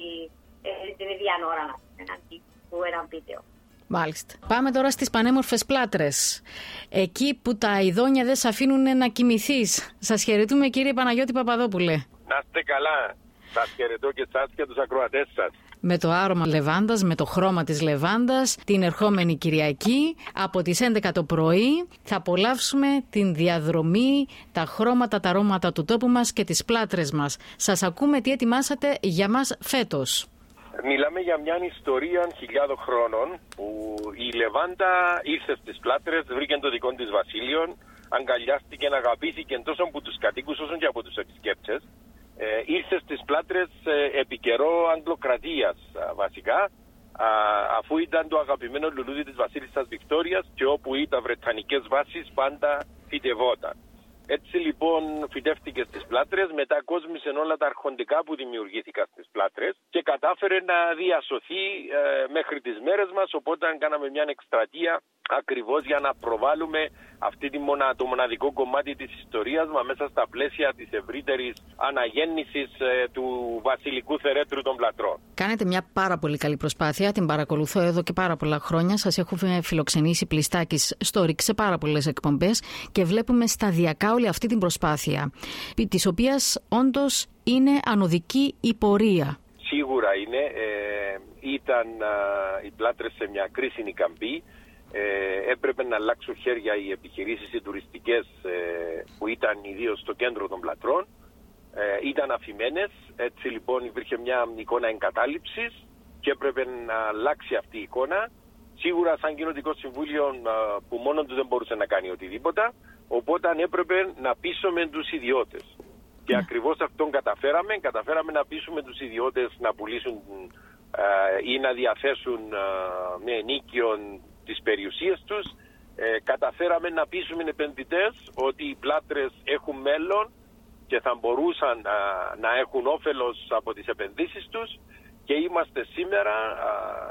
ε, την ίδια ώρα να πει που ένα βίντεο. Μάλιστα. Πάμε τώρα στις πανέμορφες Πλάτρες. Εκεί που τα ειδόνια δεν σε αφήνουν να κοιμηθείς. Σας χαιρετούμε, κύριε Παναγιώτη Παπαδόπουλε. Να είστε καλά. Σας χαιρετώ και εσάς και τους ακροατές σας. Με το άρωμα λεβάντας, με το χρώμα της λεβάντας, την ερχόμενη Κυριακή από τις έντεκα το πρωί θα απολαύσουμε την διαδρομή, τα χρώματα, τα αρώματα του τόπου μας και τις Πλάτρες μας. Σας ακούμε τι ετοιμάσατε για μας φέτος. Μιλάμε για μια ιστορία χιλιάδων χρόνων που η Λεβάντα ήρθε στις Πλάτρες, βρήκε το δικό της βασίλειο, αγκαλιάστηκε, αγαπήθηκε τόσο από τους κατοίκους όσο και από τους επισκέπτες. Ε, ήρθε στις Πλάτρες ε, επί καιρό Αγγλοκρατίας βασικά, α, αφού ήταν το αγαπημένο λουλούδι της βασίλισσας Βικτόριας και όπου ήταν βρετανικές βάσεις πάντα φυτευόταν. Έτσι λοιπόν φυτεύτηκε στις Πλάτρες, μετά κόσμησε όλα τα αρχοντικά που δημιουργήθηκαν στις Πλάτρες και κατάφερε να διασωθεί ε, μέχρι τις μέρες μας, οπότε κάναμε μια εκστρατεία ακριβώς για να προβάλλουμε αυτή τη μονα, το μοναδικό κομμάτι της ιστορίας μας μέσα στα πλαίσια της ευρύτερης αναγέννησης ε, του βασιλικού θερέτρου των Πλατρών. Κάνετε μια πάρα πολύ καλή προσπάθεια, την παρακολουθώ εδώ και πάρα πολλά χρόνια. Σας έχουμε φιλοξενήσει Πλιστάκης στο ΡΙΚ σε πάρα πολλές εκπομπές και βλέπουμε σταδιακά όλη όλη αυτή την προσπάθεια, της οποίας όντως είναι ανωδική η πορεία. Σίγουρα είναι. Ε, ήταν α, οι πλάτρες σε μια κρίσιμη καμπή. Ε, έπρεπε να αλλάξουν χέρια οι επιχειρήσεις οι τουριστικές ε, που ήταν ιδίως στο κέντρο των πλατρών. Ε, ήταν αφημένες, έτσι λοιπόν υπήρχε μια εικόνα εγκατάλειψης και έπρεπε να αλλάξει αυτή η εικόνα. Σίγουρα σαν κοινοτικό συμβούλιο α, που μόνο του δεν μπορούσε να κάνει οτιδήποτε, οπότε έπρεπε να πείσουμε τους ιδιώτες. Και ακριβώς αυτόν καταφέραμε, καταφέραμε να πείσουμε τους ιδιώτες να πουλήσουν α, ή να διαθέσουν α, με ενίκιο τις περιουσίες τους. Ε, καταφέραμε να πείσουμε επενδυτές ότι οι πλάτρες έχουν μέλλον και θα μπορούσαν α, να έχουν όφελος από τις επενδύσεις τους, και είμαστε σήμερα α,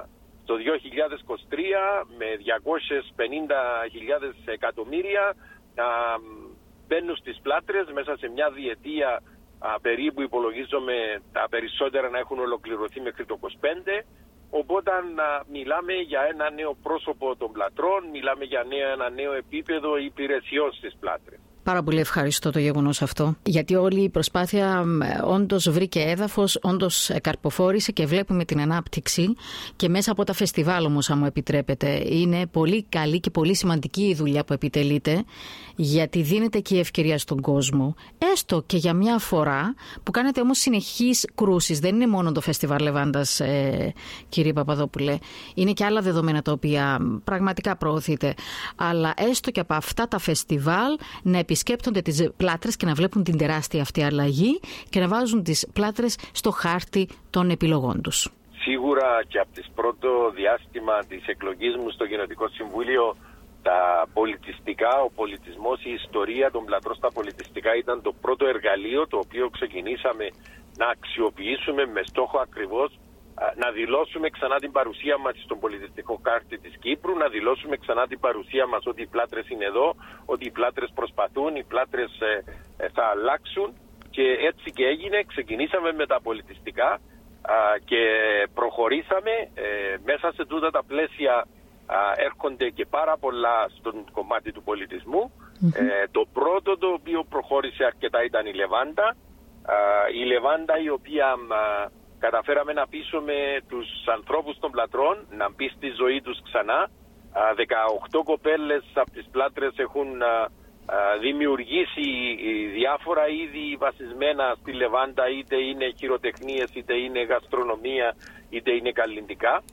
το δύο χιλιάδες είκοσι τρία με διακόσιες πενήντα χιλιάδες εκατομμύρια α, μπαίνουν στις πλάτρες μέσα σε μια διετία α, περίπου υπολογίζομαι τα περισσότερα να έχουν ολοκληρωθεί μέχρι το είκοσι πέντε. Οπότε να μιλάμε για ένα νέο πρόσωπο των πλατρών, μιλάμε για ένα νέο επίπεδο υπηρεσιών στις πλάτρες. Πάρα πολύ ευχαριστώ το γεγονός αυτό, γιατί όλη η προσπάθεια όντως βρήκε έδαφος, όντως καρποφόρησε και βλέπουμε την ανάπτυξη και μέσα από τα φεστιβάλ όμως, αν μου επιτρέπετε. Είναι πολύ καλή και πολύ σημαντική η δουλειά που επιτελείται, γιατί δίνεται και η ευκαιρία στον κόσμο, έστω και για μια φορά που κάνετε όμως συνεχείς κρούσεις. Δεν είναι μόνο το φεστιβάλ Λεβάντας, ε, κύριε Παπαδόπουλε, είναι και άλλα δεδομένα τα οποία πραγματικά προωθείτε. Αλλά έστω και από αυτά τα φεστιβάλ να επισκέπτονται τις πλάτρες και να βλέπουν την τεράστια αυτή αλλαγή και να βάζουν τις πλάτρες στο χάρτη των επιλογών τους. Σίγουρα και από το πρώτο διάστημα της εκλογής μου στο Κοινοτικό Συμβούλιο, τα πολιτιστικά, ο πολιτισμός, η ιστορία των πλατρών στα πολιτιστικά ήταν το πρώτο εργαλείο το οποίο ξεκινήσαμε να αξιοποιήσουμε με στόχο ακριβώς να δηλώσουμε ξανά την παρουσία μας στον πολιτιστικό χάρτη της Κύπρου, να δηλώσουμε ξανά την παρουσία μας ότι οι πλάτρες είναι εδώ, ότι οι πλάτρες προσπαθούν, οι πλάτρες ε, ε, θα αλλάξουν, και έτσι και έγινε. Ξεκινήσαμε με τα πολιτιστικά α, και προχωρήσαμε. Ε, μέσα σε τούτα τα πλαίσια α, έρχονται και πάρα πολλά στον κομμάτι του πολιτισμού. Mm-hmm. Ε, το πρώτο το οποίο προχώρησε αρκετά ήταν η Λεβάντα. Α, η Λεβάντα η οποία... Α, καταφέραμε να πείσουμε τους ανθρώπους των πλατρών να μπει στη ζωή τους ξανά. δεκαοκτώ κοπέλες από τις πλάτρες έχουν δημιουργήσει διάφορα είδη βασισμένα στη Λεβάντα, είτε είναι χειροτεχνίες, είτε είναι γαστρονομία, είτε είναι καλλυντικά.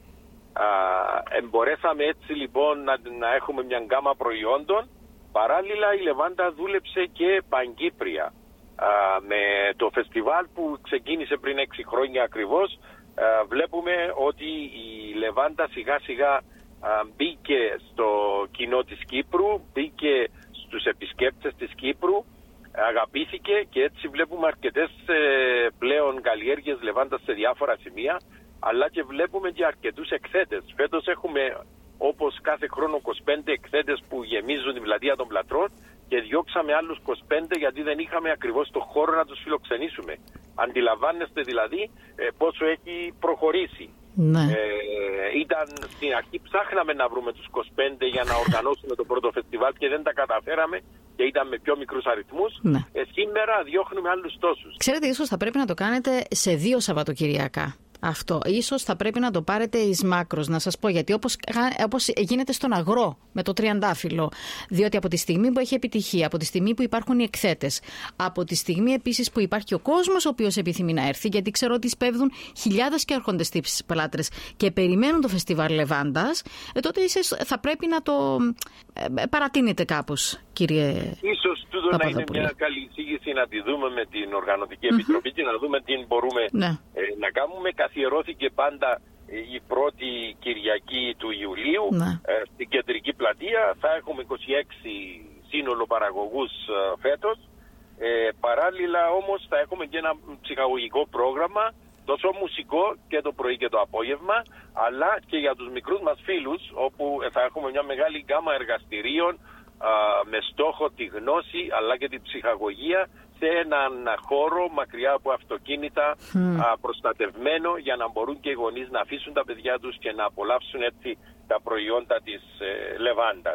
Εμπορέσαμε έτσι λοιπόν να, να έχουμε μια γκάμα προϊόντων. Παράλληλα η Λεβάντα δούλεψε και παγκύπρια. Uh, με το φεστιβάλ που ξεκίνησε πριν έξι χρόνια ακριβώς, uh, βλέπουμε ότι η Λεβάντα σιγά σιγά uh, μπήκε στο κοινό της Κύπρου, μπήκε στους επισκέπτες της Κύπρου, αγαπήθηκε, και έτσι βλέπουμε αρκετές uh, πλέον καλλιέργειες Λεβάντας σε διάφορα σημεία, αλλά και βλέπουμε και αρκετούς εκθέτες. Φέτος έχουμε, όπως κάθε χρόνο, είκοσι πέντε εκθέτες που γεμίζουν την πλατεία των πλατρών, και διώξαμε άλλους είκοσι πέντε γιατί δεν είχαμε ακριβώς το χώρο να τους φιλοξενήσουμε. Αντιλαμβάνεστε δηλαδή ε, πόσο έχει προχωρήσει. Ναι. Ε, ήταν, στην αρχή ψάχναμε να βρούμε τους είκοσι πέντε για να οργανώσουμε το πρώτο φεστιβάλ και δεν τα καταφέραμε και ήταν με πιο μικρούς αριθμούς. Ναι. Ε, σήμερα διώχνουμε άλλους τόσους. Ξέρετε, ίσως θα πρέπει να το κάνετε σε δύο Σαββατοκυριακά. Αυτό ίσως θα πρέπει να το πάρετε εις μάκρος, να σας πω, γιατί όπως, όπως γίνεται στον αγρό με το τριαντάφυλλο, διότι από τη στιγμή που έχει επιτυχία, από τη στιγμή που υπάρχουν οι εκθέτες, από τη στιγμή επίσης που υπάρχει ο κόσμος ο οποίος επιθυμεί να έρθει, γιατί ξέρω ότι σπέβδουν χιλιάδες και έρχονται στις πλάτρες και περιμένουν το φεστιβάλ Λεβάντας, ε, τότε ίσως θα πρέπει να το ε, παρατείνετε κάπως, κύριε Ίσως τούτο να είναι μια καλή εισήγηση να τη δούμε με την Οργανωτική Επιτροπή mm-hmm. και να δούμε τι μπορούμε ναι. ε, να κάνουμε. Καθιερώθηκε πάντα η πρώτη Κυριακή του Ιουλίου ναι. ε, στην κεντρική πλατεία. Θα έχουμε είκοσι έξι σύνολο παραγωγούς ε, φέτος. Ε, παράλληλα όμως θα έχουμε και ένα ψυχαγωγικό πρόγραμμα, τόσο μουσικό και το πρωί και το απόγευμα, αλλά και για τους μικρούς μας φίλους, όπου θα έχουμε μια μεγάλη γκάμα εργαστηρίων α, με στόχο τη γνώση αλλά και την ψυχαγωγία σε έναν χώρο μακριά από αυτοκίνητα, mm. α, προστατευμένο, για να μπορούν και οι γονείς να αφήσουν τα παιδιά τους και να απολαύσουν έτσι τα προϊόντα της ε, Λεβάντας.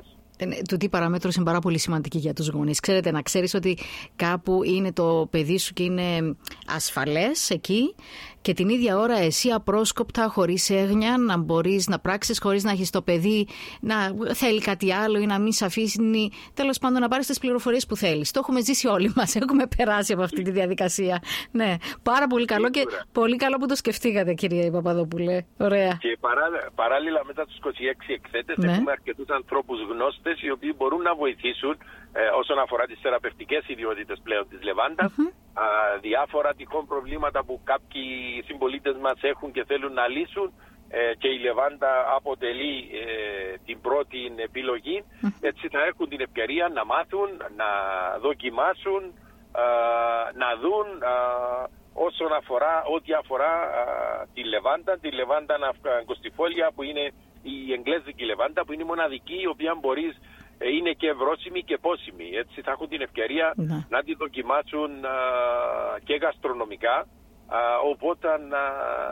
του τι παραμέτρους είναι πάρα πολύ σημαντική για τους γονείς. Ξέρετε, να ξέρεις ότι κάπου είναι το παιδί σου και είναι ασφαλές εκεί και την ίδια ώρα εσύ απρόσκοπτα, χωρίς έγνοια, να μπορείς να πράξεις, χωρίς να έχεις το παιδί να θέλει κάτι άλλο ή να μην σε αφήσει, τέλος πάντων, να πάρεις τις πληροφορίες που θέλεις. Το έχουμε ζήσει όλοι μας, έχουμε περάσει από αυτή τη διαδικασία. Ναι, πάρα πολύ καλό και πολύ καλό που το σκεφτήκατε, κύριε Παπαδόπουλε. Ωραία. Και παρά, παράλληλα μετά τους είκοσι έξι εκθέτες, ναι, έχουμε αρκετούς ανθρώπους γνώστες οι οποίοι μπορούν να βοηθήσουν ε, όσον αφορά τις θεραπευτικές ιδιότητες πλέον της Λεβάντας, mm-hmm. α, διάφορα τυχόν προβλήματα που κάποιοι συμπολίτες μας έχουν και θέλουν να λύσουν, ε, και η Λεβάντα αποτελεί ε, την πρώτη επιλογή. Mm-hmm. Έτσι θα έχουν την ευκαιρία να μάθουν, να δοκιμάσουν, α, να δουν α, όσον αφορά, ό,τι αφορά α, τη Λεβάντα, τη Λεβάντα αγκοστιφόλια που είναι η εγγλέζικη Λεβάντα, που είναι η μοναδική η οποία μπορείς, είναι και βρώσιμη και πόσιμη. Έτσι θα έχουν την ευκαιρία να, να τη δοκιμάσουν α, και γαστρονομικά. Α, οπότε α,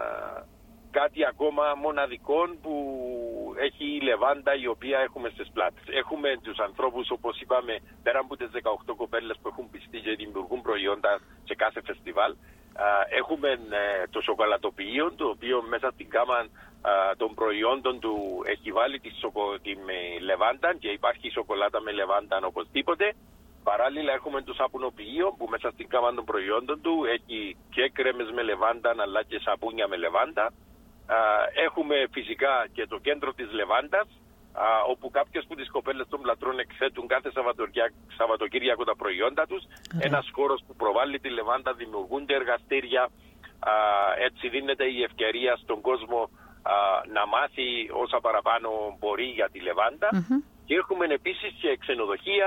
κάτι ακόμα μοναδικό που έχει η Λεβάντα, η οποία έχουμε στις πλάτες. Έχουμε τους ανθρώπους, όπως είπαμε, πέρα από τις δεκαοκτώ κοπέλες που έχουν πιστεί και δημιουργούν προϊόντα σε κάθε φεστιβάλ. Uh, έχουμε uh, το σοκολατοποιείο, το οποίο μέσα στην κάμα uh, των προϊόντων του έχει βάλει τη, σοκο, τη με λεβάντα και υπάρχει σοκολάτα με λεβάντα οπωσδήποτε. Παράλληλα έχουμε το σαπουνοποιείο που μέσα στην κάμα των προϊόντων του έχει και κρέμες με λεβάντα αλλά και σαπούνια με λεβάντα. Uh, έχουμε φυσικά και το κέντρο της Λεβάντας, Uh, όπου κάποιες από τις κοπέλες των πλατρών εκθέτουν κάθε Σαββατοκύριακο τα προϊόντα τους. Okay. Ένας χώρος που προβάλλει τη Λεβάντα, δημιουργούνται εργαστήρια, uh, έτσι δίνεται η ευκαιρία στον κόσμο uh, να μάθει όσα παραπάνω μπορεί για τη Λεβάντα. Mm-hmm. Και έχουμε επίσης και ξενοδοχεία,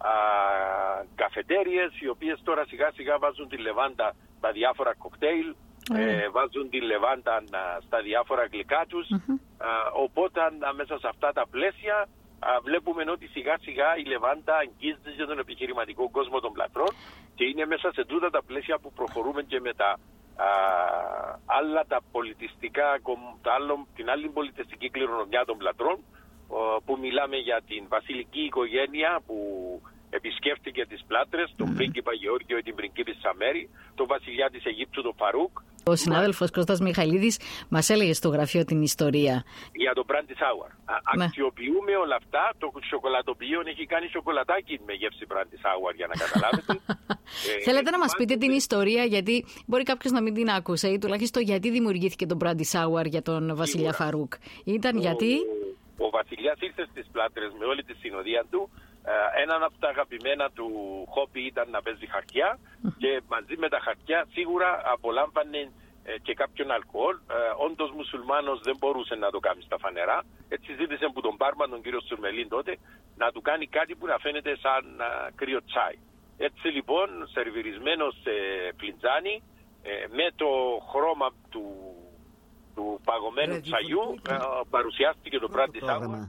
uh, καφετέριες, οι οποίες τώρα σιγά σιγά βάζουν τη Λεβάντα στα διάφορα κοκτέιλ. Mm. Ε, βάζουν τη Λεβάντα στα διάφορα γλυκά τους. Mm-hmm. Α, οπότε α, μέσα σε αυτά τα πλαίσια α, βλέπουμε ότι σιγά σιγά η Λεβάντα αγγίζεται για τον επιχειρηματικό κόσμο των πλατρών και είναι μέσα σε τούτα τα πλαίσια που προχωρούμε και με τα α, άλλα τα πολιτιστικά, τα άλλο, την άλλη πολιτιστική κληρονομιά των πλατρών, α, που μιλάμε για την βασιλική οικογένεια που επισκέφτηκε τις Πλάτρες, τον mm. πρίγκιπα Γεώργιο ή την πριγκίπισσα Μέρη, τον βασιλιά της Αιγύπτου, τον Φαρούκ. Ο συνάδελφος Κώστας Μιχαηλίδης μας έλεγε στο γραφείο την ιστορία. Για το Brandy Sour. Ναι. Αξιοποιούμε όλα αυτά. Το σοκολατοποιείο έχει κάνει σοκολατάκι με γεύση Brandy Sour, για να καταλάβετε. ε, Θέλετε να μας πείτε την ιστορία, γιατί μπορεί κάποιος να μην την άκουσε, ή τουλάχιστον γιατί δημιουργήθηκε το Brandy Sour για τον βασιλιά Φαρούκ. Ήταν ο, γιατί... Ο βασιλιάς ήρθε στις Πλάτρες με όλη τη συνοδεία του. Uh, έναν από τα αγαπημένα του χόμπι ήταν να παίζει χαρτιά και μαζί με τα χαρτιά σίγουρα απολάμβανε ε, και κάποιον αλκοόλ. Ε, όντως μουσουλμάνος δεν μπορούσε να το κάνει στα φανερά. Έτσι ζήτησε από τον μπάρμαν, τον κύριο Σουρμελίν τότε, να του κάνει κάτι που να φαίνεται σαν uh, κρύο τσάι. Έτσι λοιπόν, σερβιρισμένο σε φλιτζάνι, ε, με το χρώμα του, του παγωμένου τσαγιού, ε, παρουσιάστηκε το Brandy Sour.